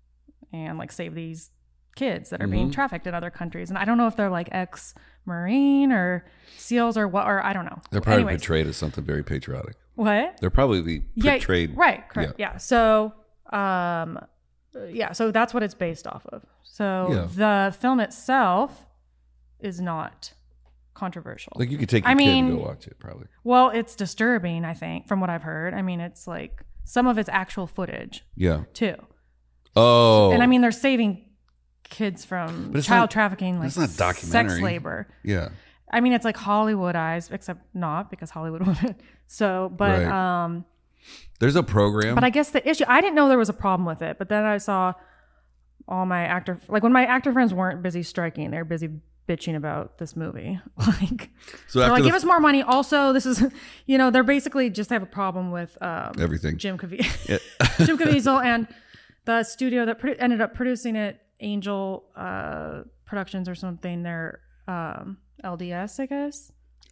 and like save these kids that are being Mhm. trafficked in other countries. And I don't know if they're like ex-Marine or SEALs or what, or I don't know. They're probably Anyways, portrayed as something very patriotic. what? They're probably portrayed. Yeah, right, correct. Yeah. So, um, yeah, so that's what it's based off of. So Yeah. the film itself is not controversial. Like you could take your I kid mean- and go watch it, probably. Well, it's disturbing, I think, from what I've heard. I mean, it's like some of it's actual footage Yeah. too. Oh. And I mean, they're saving kids from But it's child not- trafficking, like it's not documentary. sex labor. yeah. I mean, it's like Hollywoodized, except not because Hollywood wouldn't. So, but, Right. um, There's a program. But I guess the issue, I didn't know there was a problem with it, but then I saw all my actor, like when my actor friends weren't busy striking, they were busy bitching about this movie. Like, so they're after like, the give us more money. Also, this is, you know, they're basically just have a problem with um, everything. Jim Caviezel, Yeah. Jim Caviezel and the studio that produ- ended up producing it, Angel uh, Productions or something. They're um, L D S, I guess.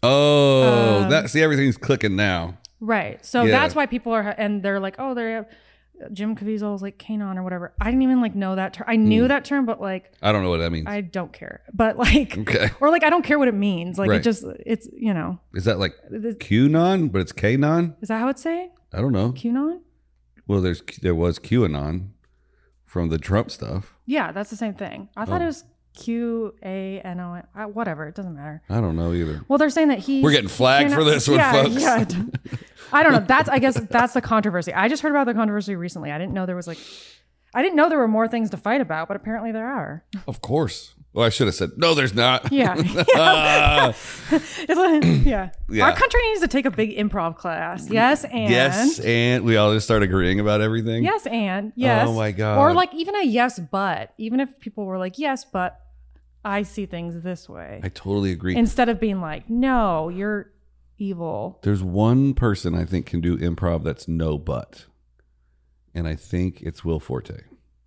Oh, Um, that see everything's clicking now. Right. So Yeah. that's why people are, and they're like, oh, they're Jim Caviezel's like Kanon or whatever. I didn't even like know that term. I knew Hmm. that term, but like, I don't know what that means. I don't care. But like, Okay. or like, I don't care what it means. Like, Right. it just, it's, you know, Is that like is QAnon, but it's Kanon? that how it's saying? I don't know. QAnon? Well, there's there was QAnon from the Trump stuff. Yeah, that's the same thing. I thought Oh. it was Q A N O N. Whatever. It doesn't matter. I don't know either. Well, they're saying that he. We're getting flagged for this one, yeah, folks. Yeah. I don't know. That's, I guess that's the controversy. I just heard about the controversy recently. I didn't know there was like, I didn't know there were more things to fight about, but apparently there are. Of course. Well, I should have said no. There's not. Yeah. Ah, It's like, yeah. Yeah. Our country needs to take a big improv class. Yes, and yes, and we all just start agreeing about everything. yes, and yes. Oh my God. Or like even a yes, but even if people were like yes, but I see things this way, I totally agree. instead of being like no, you're evil. There's one person I think can do improv that's no but, and I think it's Will Forte.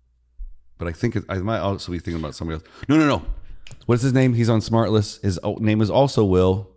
But I think it, I might also be thinking about somebody else. No, no, no. What's his name? He's on Smartless. His o- name is also Will.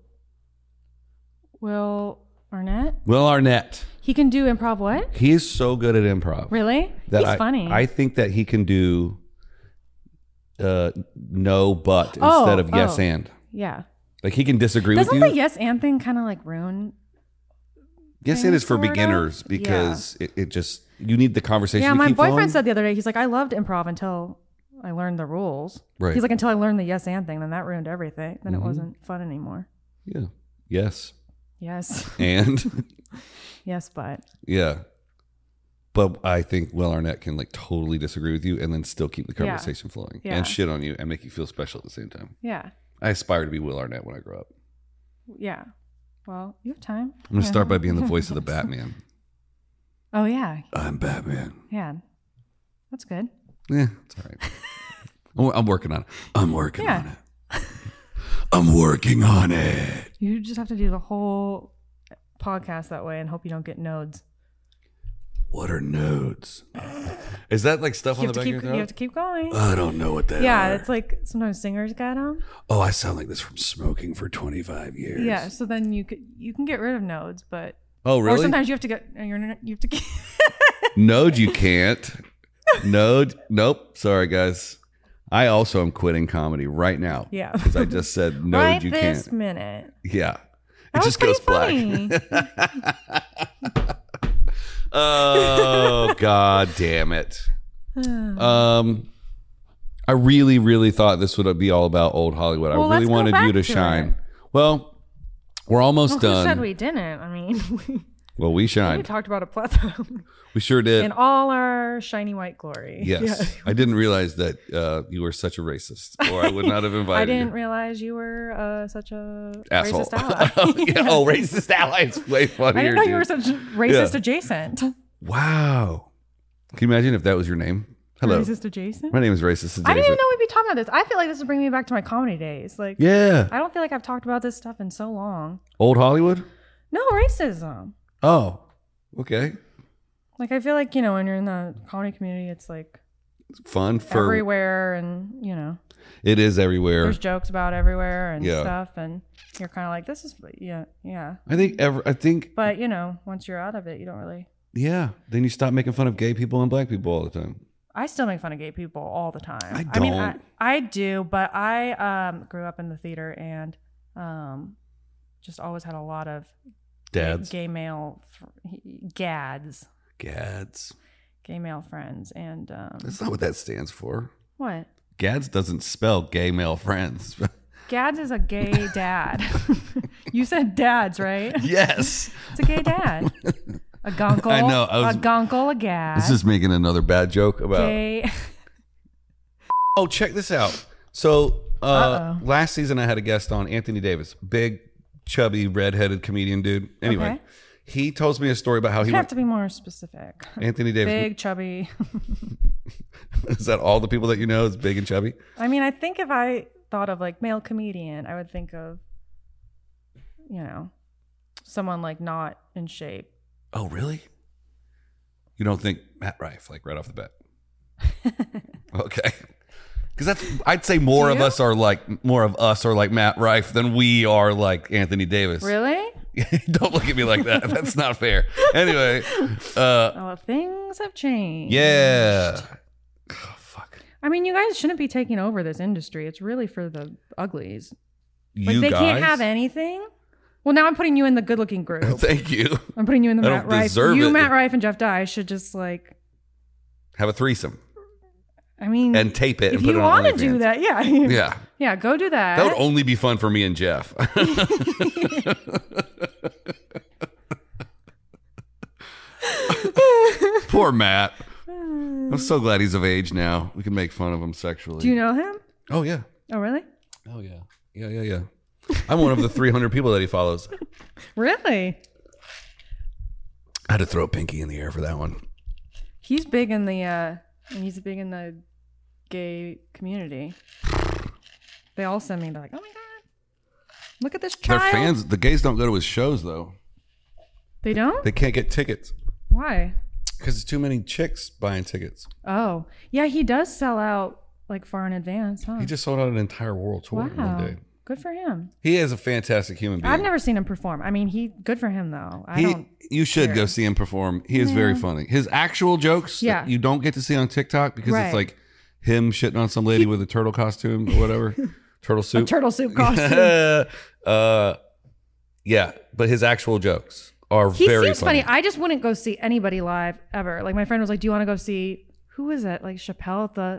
Will Arnett? Will Arnett. He can do improv. What? He is so good at improv. Really? that He's I, funny. I think that he can do uh, no but Oh, instead of yes oh. and. yeah. Like he can disagree Doesn't with you. the yes and thing kind of like ruin? yes thing, and is for sort of? beginners because it, it just you need the conversation. Yeah, to my keep boyfriend flowing. said the other day, he's like, I loved improv until I learned the rules. Right. He's like, until I learned the yes and thing, then that ruined everything. Then Mhm. it wasn't fun anymore. Yeah. Yes. Yes. And Yes, but yeah. But I think Will Arnett can like totally disagree with you and then still keep the Yeah. conversation flowing Yeah. and shit on you and make you feel special at the same time. Yeah. I aspire to be Will Arnett when I grow up. Yeah. Well, you have time. I'm going to Yeah. start by being the voice of the Batman. Oh, yeah. I'm Batman. Yeah. That's good. Yeah, it's all right. I'm- I'm working on it. I'm working Yeah. on it. I'm working on it. You just have to do the whole podcast that way and hope you don't get nodes. What are nodes? Is that like stuff You on have, the to back keep, of you your have throat? to keep going. I don't know what that Yeah, are. it's like sometimes singers get them. Oh, I sound like this from smoking for twenty-five years. Yeah, so then you could you can get rid of nodes, but Oh, or really? sometimes you have to get you're you have to get Node, you can't. Node, nope. Sorry, guys. I also am quitting comedy right now. Yeah. Because I just said node, right you this can't. minute. Yeah. That it was just goes pretty black. Oh, god damn it. Um, I really, really thought this would be all about old Hollywood. Well, I really let's go wanted you back to to shine. it. Well, we're almost Well, who done. said we didn't? I mean, we, well, we we shined. talked about a plethora We sure did. in all our shiny white glory. Yes. Yeah. I didn't realize that uh, you were such a racist, or I would not have I invited didn't you. realize you were uh, such a Asshole. racist ally. oh, yeah. Oh, racist ally. It's way funnier. I didn't know dude. you were such racist Yeah. adjacent. Wow. Can you imagine if that was your name? Hello. Racist adjacent? My name is Racist Adjacent. I didn't even know we'd be talking about this. I feel like this is bringing me back to my comedy days. Like, Yeah. I don't feel like I've talked about this stuff in so long. Old Hollywood? No racism. Oh, okay. Like, I feel like, you know, when you're in the comedy community, it's like Fun for everywhere, and you know, it is everywhere. there's jokes about everywhere and Yeah. stuff, and you're kind of like, this is, yeah, yeah. I think ever. I think But, you know, once you're out of it, you don't really. yeah. Then you stop making fun of gay people and black people all the time. I still make fun of gay people all the time. I mean, I, don't. I do, but I um, grew up in the theater and um, just always had a lot of Dads, gay male fr- gads, gads. gay male friends, and um, That's not what that stands for. what? Gads doesn't spell gay male friends. Gads is a gay dad. You said dads, right? Yes. It's a gay dad. A gunkle. I know, I was- a gunkle, a gad. This is making another bad joke about. gay. Oh, check this out. So uh, Uh-oh. last season I had a guest on, Anthony Davis, big, chubby, redheaded comedian dude. Anyway, Okay. he tells me a story about how he You have went. to be more specific. Anthony Davis. Big, chubby. Is that all the people that you know is big and chubby? I mean, I think if I thought of like male comedian, I would think of, you know, someone like not in shape. Oh, really? You don't think Matt Rife, like right off the bat? Okay. Because that's, I'd say more Do of you? us are like, more of us are like Matt Rife than we are like Anthony Davis. Really? Don't look at me like that. That's not fair. Anyway, uh, Oh, things have changed. yeah. Oh, fuck. I mean, you guys shouldn't be taking over this industry. It's really for the uglies. Like, You they guys? can't have anything. Well, now I'm putting you in the good-looking group. Thank you. I'm putting you in the I Matt don't Rife. deserve You, it. Matt Rife, and Jeff Dye should just like. Have a threesome I mean, and tape it if and put you it on want to do OnlyFans. that, yeah, Yeah. yeah, go do that. That would only be fun for me and Jeff. Poor Matt. I'm so glad he's of age now. We can make fun of him sexually. Do you know him? Oh, yeah. Oh, really? Oh, yeah. Yeah, yeah, yeah. I'm one of the three hundred people that he follows. Really? I had to throw a pinky in the air for that one. He's big in the uh he's big in the gay community. They all send me, they're like, oh my god, look at this child. Their fans, the gays don't go to his shows, though. They don't? They can't get tickets Why? because there's too many chicks buying tickets. Oh. Yeah, he does sell out like far in advance, huh? He just sold out an entire world tour in wow. one day. Good for him. He is a fantastic human being. I've never seen him perform. I mean, he good for him though. I He, don't you should care. go see him perform. He is very funny. His actual jokes, Yeah. that you don't get to see on TikTok because Right. it's like him shitting on some lady with a turtle costume or whatever, turtle soup. turtle soup costume. uh, yeah, but his actual jokes are He very seems funny. funny. I just wouldn't go see anybody live ever. Like my friend was like, "Do you want to go see who is it? Like Chappelle at the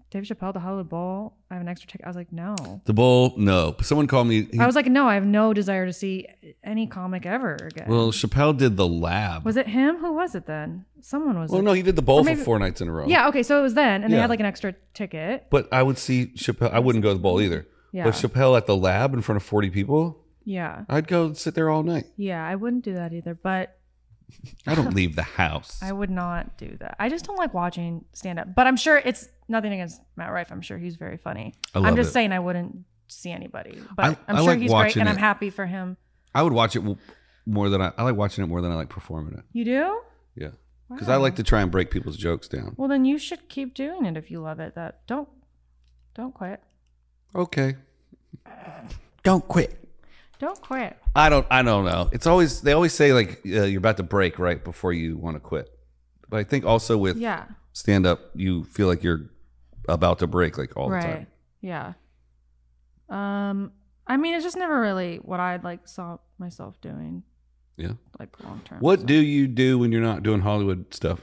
Dave Chappelle, the Hollywood Bowl. I have an extra ticket. I was like, no. The Bowl, no. Someone called me. He, I was like, no, I have no desire to see any comic ever again. well, Chappelle did The Lab. Was it him? Who was it then? Someone was Well, it. no, he did The Bowl maybe- for four nights in a row. Yeah, okay, so it was then, and they Yeah. had like an extra ticket. But I would see Chappelle. I wouldn't go to The Bowl either. Yeah. But Chappelle at The Lab in front of forty people, Yeah. I'd go sit there all night. Yeah, I wouldn't do that either, but I don't leave the house. I would not do that. I just don't like watching stand up. But I'm sure it's nothing against Matt Rife. I'm sure he's very funny. I love I'm just it. saying I wouldn't see anybody. But I- I'm I sure like he's great watching and I'm it. happy for him. I would watch it w- more than I. I like watching it more than I like performing it. You do? Yeah, because I like to try and break people's jokes down. Well, then you should keep doing it if you love it. That don't don't quit. Okay. Don't quit. Don't quit. I don't. I don't know. It's always they always say like uh, you're about to break right before you want to quit. But I think also with Yeah. stand up, you feel like you're about to break like all right. the time. Yeah. Um. I mean, it's just never really what I like saw myself doing Yeah. like long term. What so. do you do when you're not doing Hollywood stuff?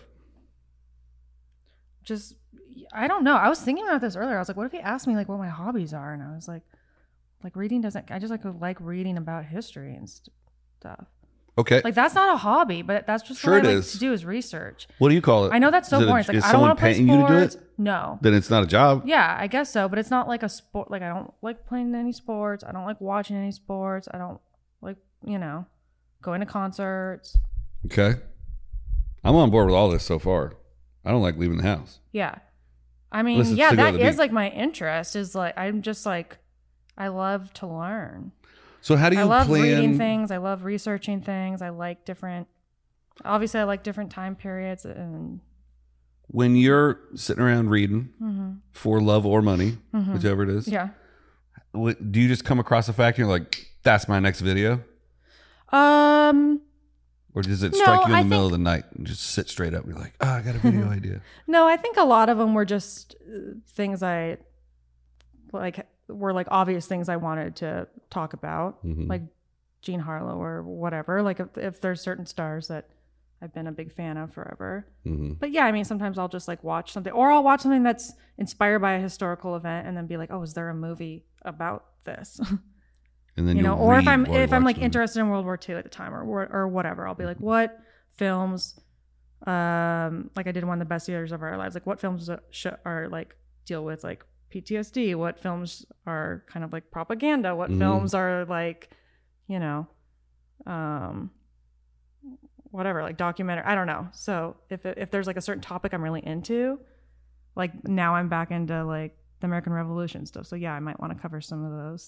Just I don't know. I was thinking about this earlier. I was like, what if he asked me like what my hobbies are? And I was like, like reading doesn't. I just like like reading about history and st- stuff. Okay. Like that's not a hobby, but that's just Sure what it I like is. to do is research. What do you call it? I know that's so Is it a- boring. It's like is I don't someone want to play paying sports. you to do it? No. Then it's not a job. Yeah, I guess so, but it's not like a sport. Like I don't like playing any sports. I don't like watching any sports. I don't like you know going to concerts. Okay. I'm on board with all this so far. I don't like leaving the house. Yeah. I mean, Unless it's yeah, to go to that the is beach. like my interest is like, I'm just like, I love to learn. So how do you I love plan? reading things. I love researching things. I like different, obviously I like different time periods and When you're sitting around reading Mhm. for love or money, Mhm. whichever it is, yeah. wh- do you just come across a fact and you're like, that's my next video? Um, Or does it No, strike you in the I middle of the night and just sit straight up and you're like, oh, I got a video idea? no, I think a lot of them were just uh, things I like were like obvious things I wanted to talk about, Mhm. like Jean Harlow or whatever. Like if, if there's certain stars that I've been a big fan of forever. hmm But yeah, I mean, sometimes I'll just like watch something, or I'll watch something that's inspired by a historical event, and then be like, "Oh, is there a movie about this?" And then you know, you'll or if read I'm while if I'm like watching. interested in World War Two at the time, or or or whatever, I'll be like, "What films?" Um, like I did one of the best years of our lives. Like, what films sh- are like deal with like P T S D? What films are kind of like propaganda? What Mhm. films are like, you know, um. whatever, like documentary. I don't know. So if if there's like a certain topic I'm really into, like now I'm back into like the American Revolution stuff. So yeah, I might want to cover some of those.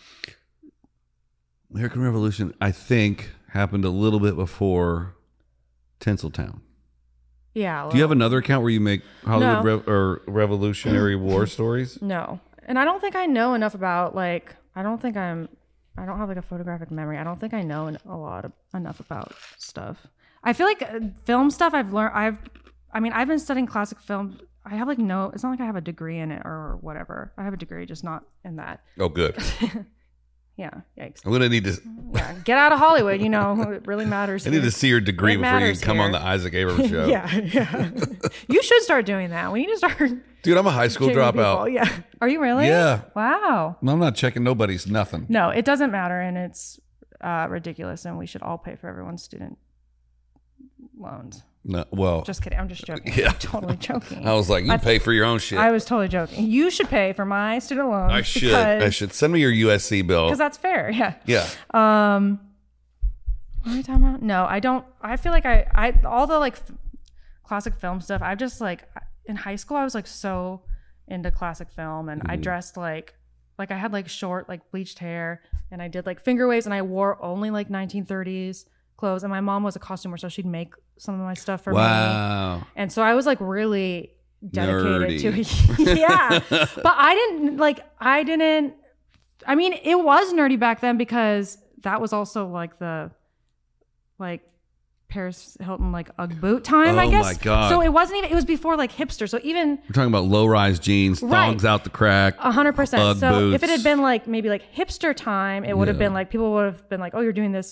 American Revolution, I think, happened a little bit before Tinseltown. Yeah. Do you have another account where you make Hollywood No. rev- or Revolutionary War stories? No. And I don't think I know enough about like, I don't think I'm, I don't have like a photographic memory. I don't think I know a lot of, enough about stuff. I feel like uh, film stuff I've learned, I've, I mean, I've been studying classic film. I have like no, it's not like I have a degree in it or whatever. I have a degree, just not in that. Oh, good. Yeah. Yikes. I'm gonna need to. Yeah. Get out of Hollywood. You know, it really matters. I need here. to see your degree It before you matters can come on here. the Isaac Abrams show. yeah. Yeah. You should start doing that. We need to start. Dude, I'm a high school checking people. dropout. Yeah. Are you really? Yeah. Wow. I'm not checking nobody's nothing. No, it doesn't matter, and it's uh, ridiculous, and we should all pay for everyone's student loans. No, well, Just kidding. I'm just joking. Yeah. I'm totally joking. I was like, you I- pay for your own shit. I I, was totally joking. You should pay for my student loans. should. Because, I should send me your U S C bill. Because that's fair. Yeah. Yeah. Um, what are we talking about? No, I don't. I feel like I, I, all the like f- classic film stuff. I just like in high school, I was like so into classic film, and I dressed like, like I had like short, like bleached hair, and I did like finger waves, and I wore only like nineteen thirties clothes. And my mom was a costumer, so she'd make some of my stuff for me. Wow. And so I was like really dedicated Nerdy. to it. Yeah. But I didn't like, I didn't, I mean, it was nerdy back then because that was also like the, like Paris Hilton, like Ugg boot time, I Oh guess. my God. So it wasn't even, it was before like hipster. So even We're talking about low rise jeans, Right. thongs out the crack. a hundred percent. Ugg So if it boots. had been like maybe like hipster time, it would have Yeah. been like, people would have been like, oh, you're doing this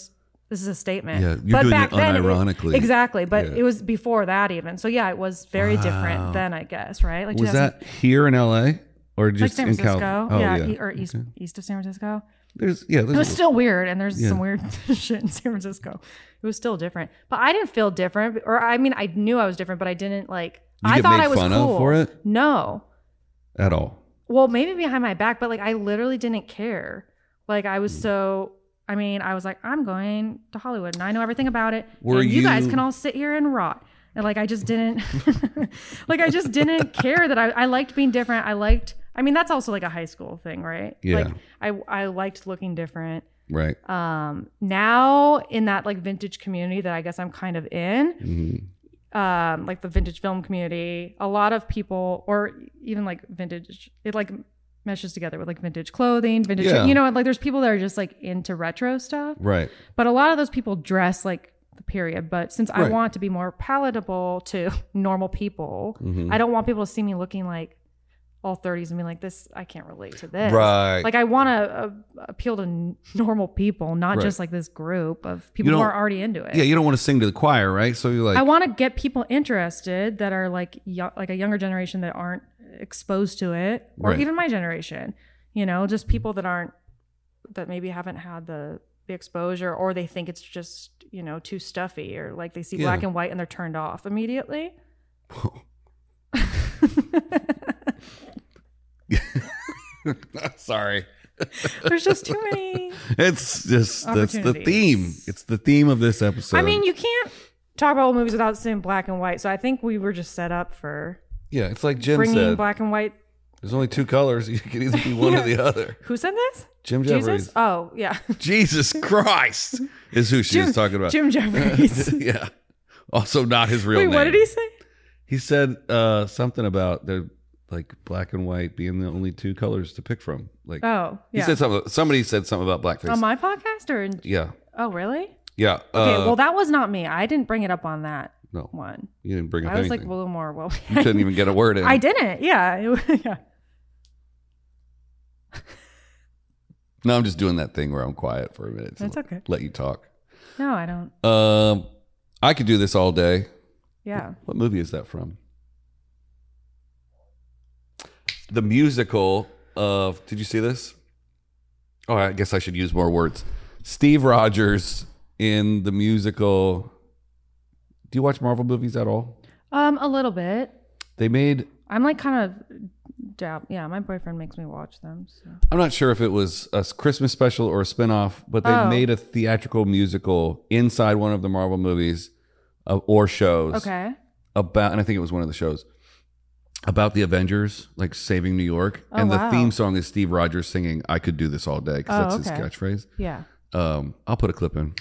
this is a statement. Yeah, you're but doing back it then, unironically. It, exactly. But Yeah. it was before that even. So yeah, it was very Wow. different then, I guess, right? Like Was two thousand that here in L A or just like San in Francisco? Cal? Oh, yeah, yeah. E- or east Okay. east of San Francisco. There's yeah. There's It was a- still weird, and there's Yeah. some weird shit in San Francisco. It was still different, but I didn't feel different. Or I mean, I knew I was different, but I didn't like. You I get thought made I was fun of cool for it? No, at all. well, maybe behind my back, but like I literally didn't care. Like I was so. I mean, I was like, I'm going to Hollywood, and I know everything about it. Were and you, guys you- can all sit here and rot. And like I just didn't. like I just didn't care that I. I liked being different. I liked. I mean, that's also like a high school thing, right? Yeah. Like I. I liked looking different. Right. Um, now in that like vintage community that I guess I'm kind of in, Mm-hmm. um, like the vintage film community, a lot of people, or even like vintage, it like meshes together with like vintage clothing, vintage, Yeah. you know, like there's people that are just like into retro stuff, Right. but a lot of those people dress like the period. But since I Right. want to be more palatable to normal people, Mhm. I don't want people to see me looking like all thirties and be like, this, I can't relate to this. Right. Like I want to uh, appeal to n- normal people, not Right. just like this group of people You who don't- are already into it. Yeah, you don't want to sing to the choir, right? So you're like, I want to get people interested that are like yo- like a younger generation that aren't exposed to it, or Right. even my generation. You know, just people that aren't that maybe haven't had the the exposure, or they think it's just you know too stuffy, or like they see Yeah. black and white and they're turned off immediately. sorry. There's just too many. It's just that's the Opportunities. theme. It's the theme of this episode. I mean, you can't talk about old movies without saying black and white. So I think we were just set up for yeah, it's like Jim bringing said. black and white. There's only two colors. You can either be one or the other. Who said this? Jim Jesus? Jeffries. Oh, yeah. Jesus Christ is who she Jim, was talking about. Jim Jeffries. yeah. Also not his real Wait, name. what did he say? He said uh, something about the like black and white being the only two colors to pick from. Like Oh, he yeah. said something. Somebody said something about blackface. On my podcast or in, yeah. oh, really? Yeah. Okay, uh, well, that was not me. I didn't bring it up on that no, one. you didn't bring up I was anything. like a little more well. you couldn't even get a word in. I didn't. Yeah. It- yeah. No, I'm just doing that thing where I'm quiet for a minute. to That's okay. Let you talk. No, I don't. Um, I could do this all day. Yeah. What movie is that from? The musical of. Did you see this? Oh, I guess I should use more words. Steve Rogers in the musical. Do you watch Marvel movies at all? Um, a little bit. They made. I'm like kind of dab. Yeah, my boyfriend makes me watch them. So. I'm not sure if it was a Christmas special or a spinoff, but they Oh. made a theatrical musical inside one of the Marvel movies uh, or shows. Okay. About, and I think it was one of the shows about the Avengers, like saving New York, Oh, and the wow. theme song is Steve Rogers singing "I Could Do This All Day" because Oh, that's okay. his catchphrase. Yeah. Um, I'll put a clip in.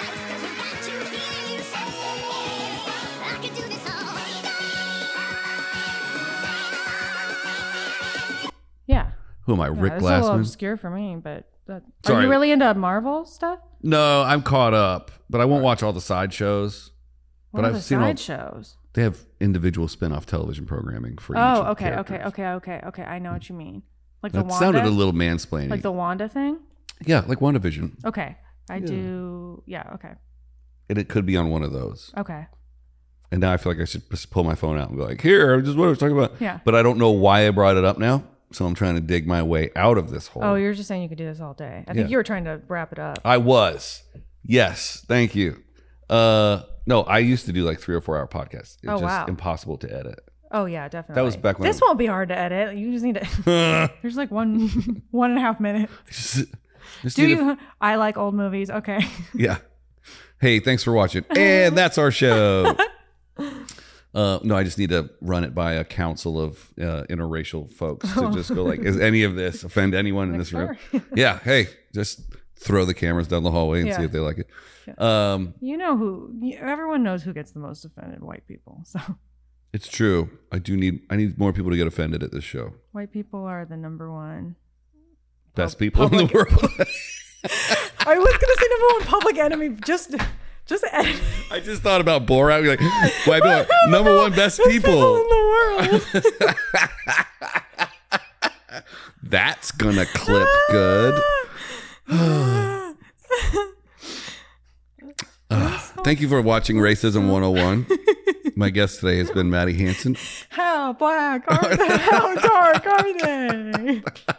Yeah. Who am I, Yeah, Rick it's a little Glassman? obscure for me, but that, are Sorry. you really into Marvel stuff? No, I'm caught up, but I won't watch all the side shows. What But are I've the seen all- side shows? They have individual spin-off television programming for each Oh, of the okay, okay, characters. okay, okay, okay. I know what you mean. Like the That Wanda, sounded a little mansplaining. like the Wanda thing. yeah, like WandaVision. Okay, I Yeah. do. Yeah. Okay. And it could be on one of those. Okay. And now I feel like I should just pull my phone out and be like, here, this is what I was talking about. Yeah. But I don't know why I brought it up now. So I'm trying to dig my way out of this hole. Oh, you're just saying you could do this all day. I think Yeah. you were trying to wrap it up. I was. Yes. Thank you. Uh, no, I used to do like three or four hour podcasts. It's Oh, just wow. impossible to edit. Oh yeah, definitely. was back when this I- won't be hard to edit. You just need to. There's like one, one and a half minutes. Just Do need to- you? I like old movies. Okay. yeah. Hey, thanks for watching. And that's our show. Uh, no, I just need to run it by a council of uh, interracial folks to just go like, is any of this offend anyone in this room? Sure. Yeah. Hey, just throw the cameras down the hallway and Yeah. see if they like it. Um, You know who? you- Everyone knows who gets the most offended. White people. So it's true. I do need, I need more people to get offended at this show. white people are the number one. Best people in the world. I was gonna say number one public enemy. Just, just edit. I just thought about Borat. You're like, white people are number one best people. in the world. That's gonna clip good. Thank you for watching Racism one oh one. My guest today has been Maddie Hanson. How black are they? How dark are they?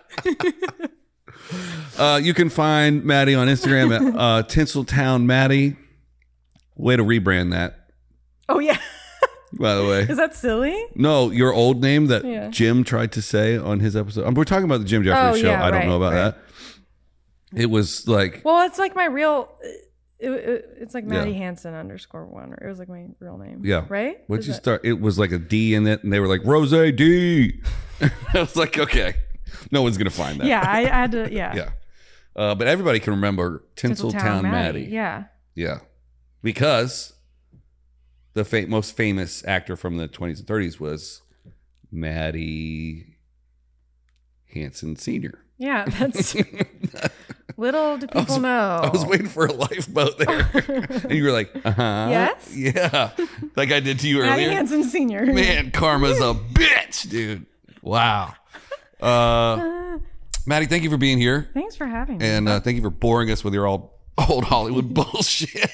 uh, you can find Maddie on Instagram at uh, Tinseltown Maddie. Way to rebrand that. Oh, yeah. By the way. Is that silly? No, your old name that yeah. Jim tried to say on his episode. Um, we're talking about the Jim Jeffries oh, show. Yeah, I don't right, know about right. that. It was like... Well, it's like my real... It, it, it's like Maddie yeah. Hanson underscore one. Or it was like my real name. Yeah. Right? Once you that... start, it was like a D in it, and they were like, Rose D. I was like, okay. No one's going to find that. Yeah, I, I had to... Yeah. yeah. Uh, but everybody can remember Tinseltown, Tinseltown Maddie. Maddie. Yeah. Yeah. Because the fa- most famous actor from the twenties and thirties was Maddie Hanson Senior Yeah, that's... Little do people I was, know. I was waiting for a lifeboat there. And you were like, uh-huh. Yes? Yeah. Like I did to you Maddie earlier. Hanson Senior Man, karma's a bitch, dude. Wow. Uh, Maddie, thank you for being here. Thanks for having me. And uh, thank you for boring us with your all old Hollywood bullshit.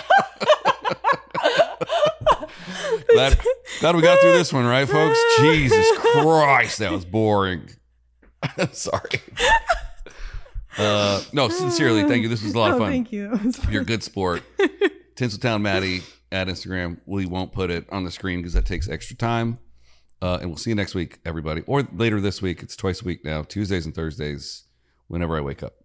glad, glad we got through this one, right, folks? Jesus Christ, that was boring. I'm sorry. Uh, no, sincerely, thank you. This was a lot of oh, fun. Thank you. You're a good sport. Tinseltown Maddie at Instagram. We won't put it on the screen because that takes extra time. Uh, and we'll see you next week, everybody. Or later this week. It's twice a week now, Tuesdays and Thursdays, whenever I wake up.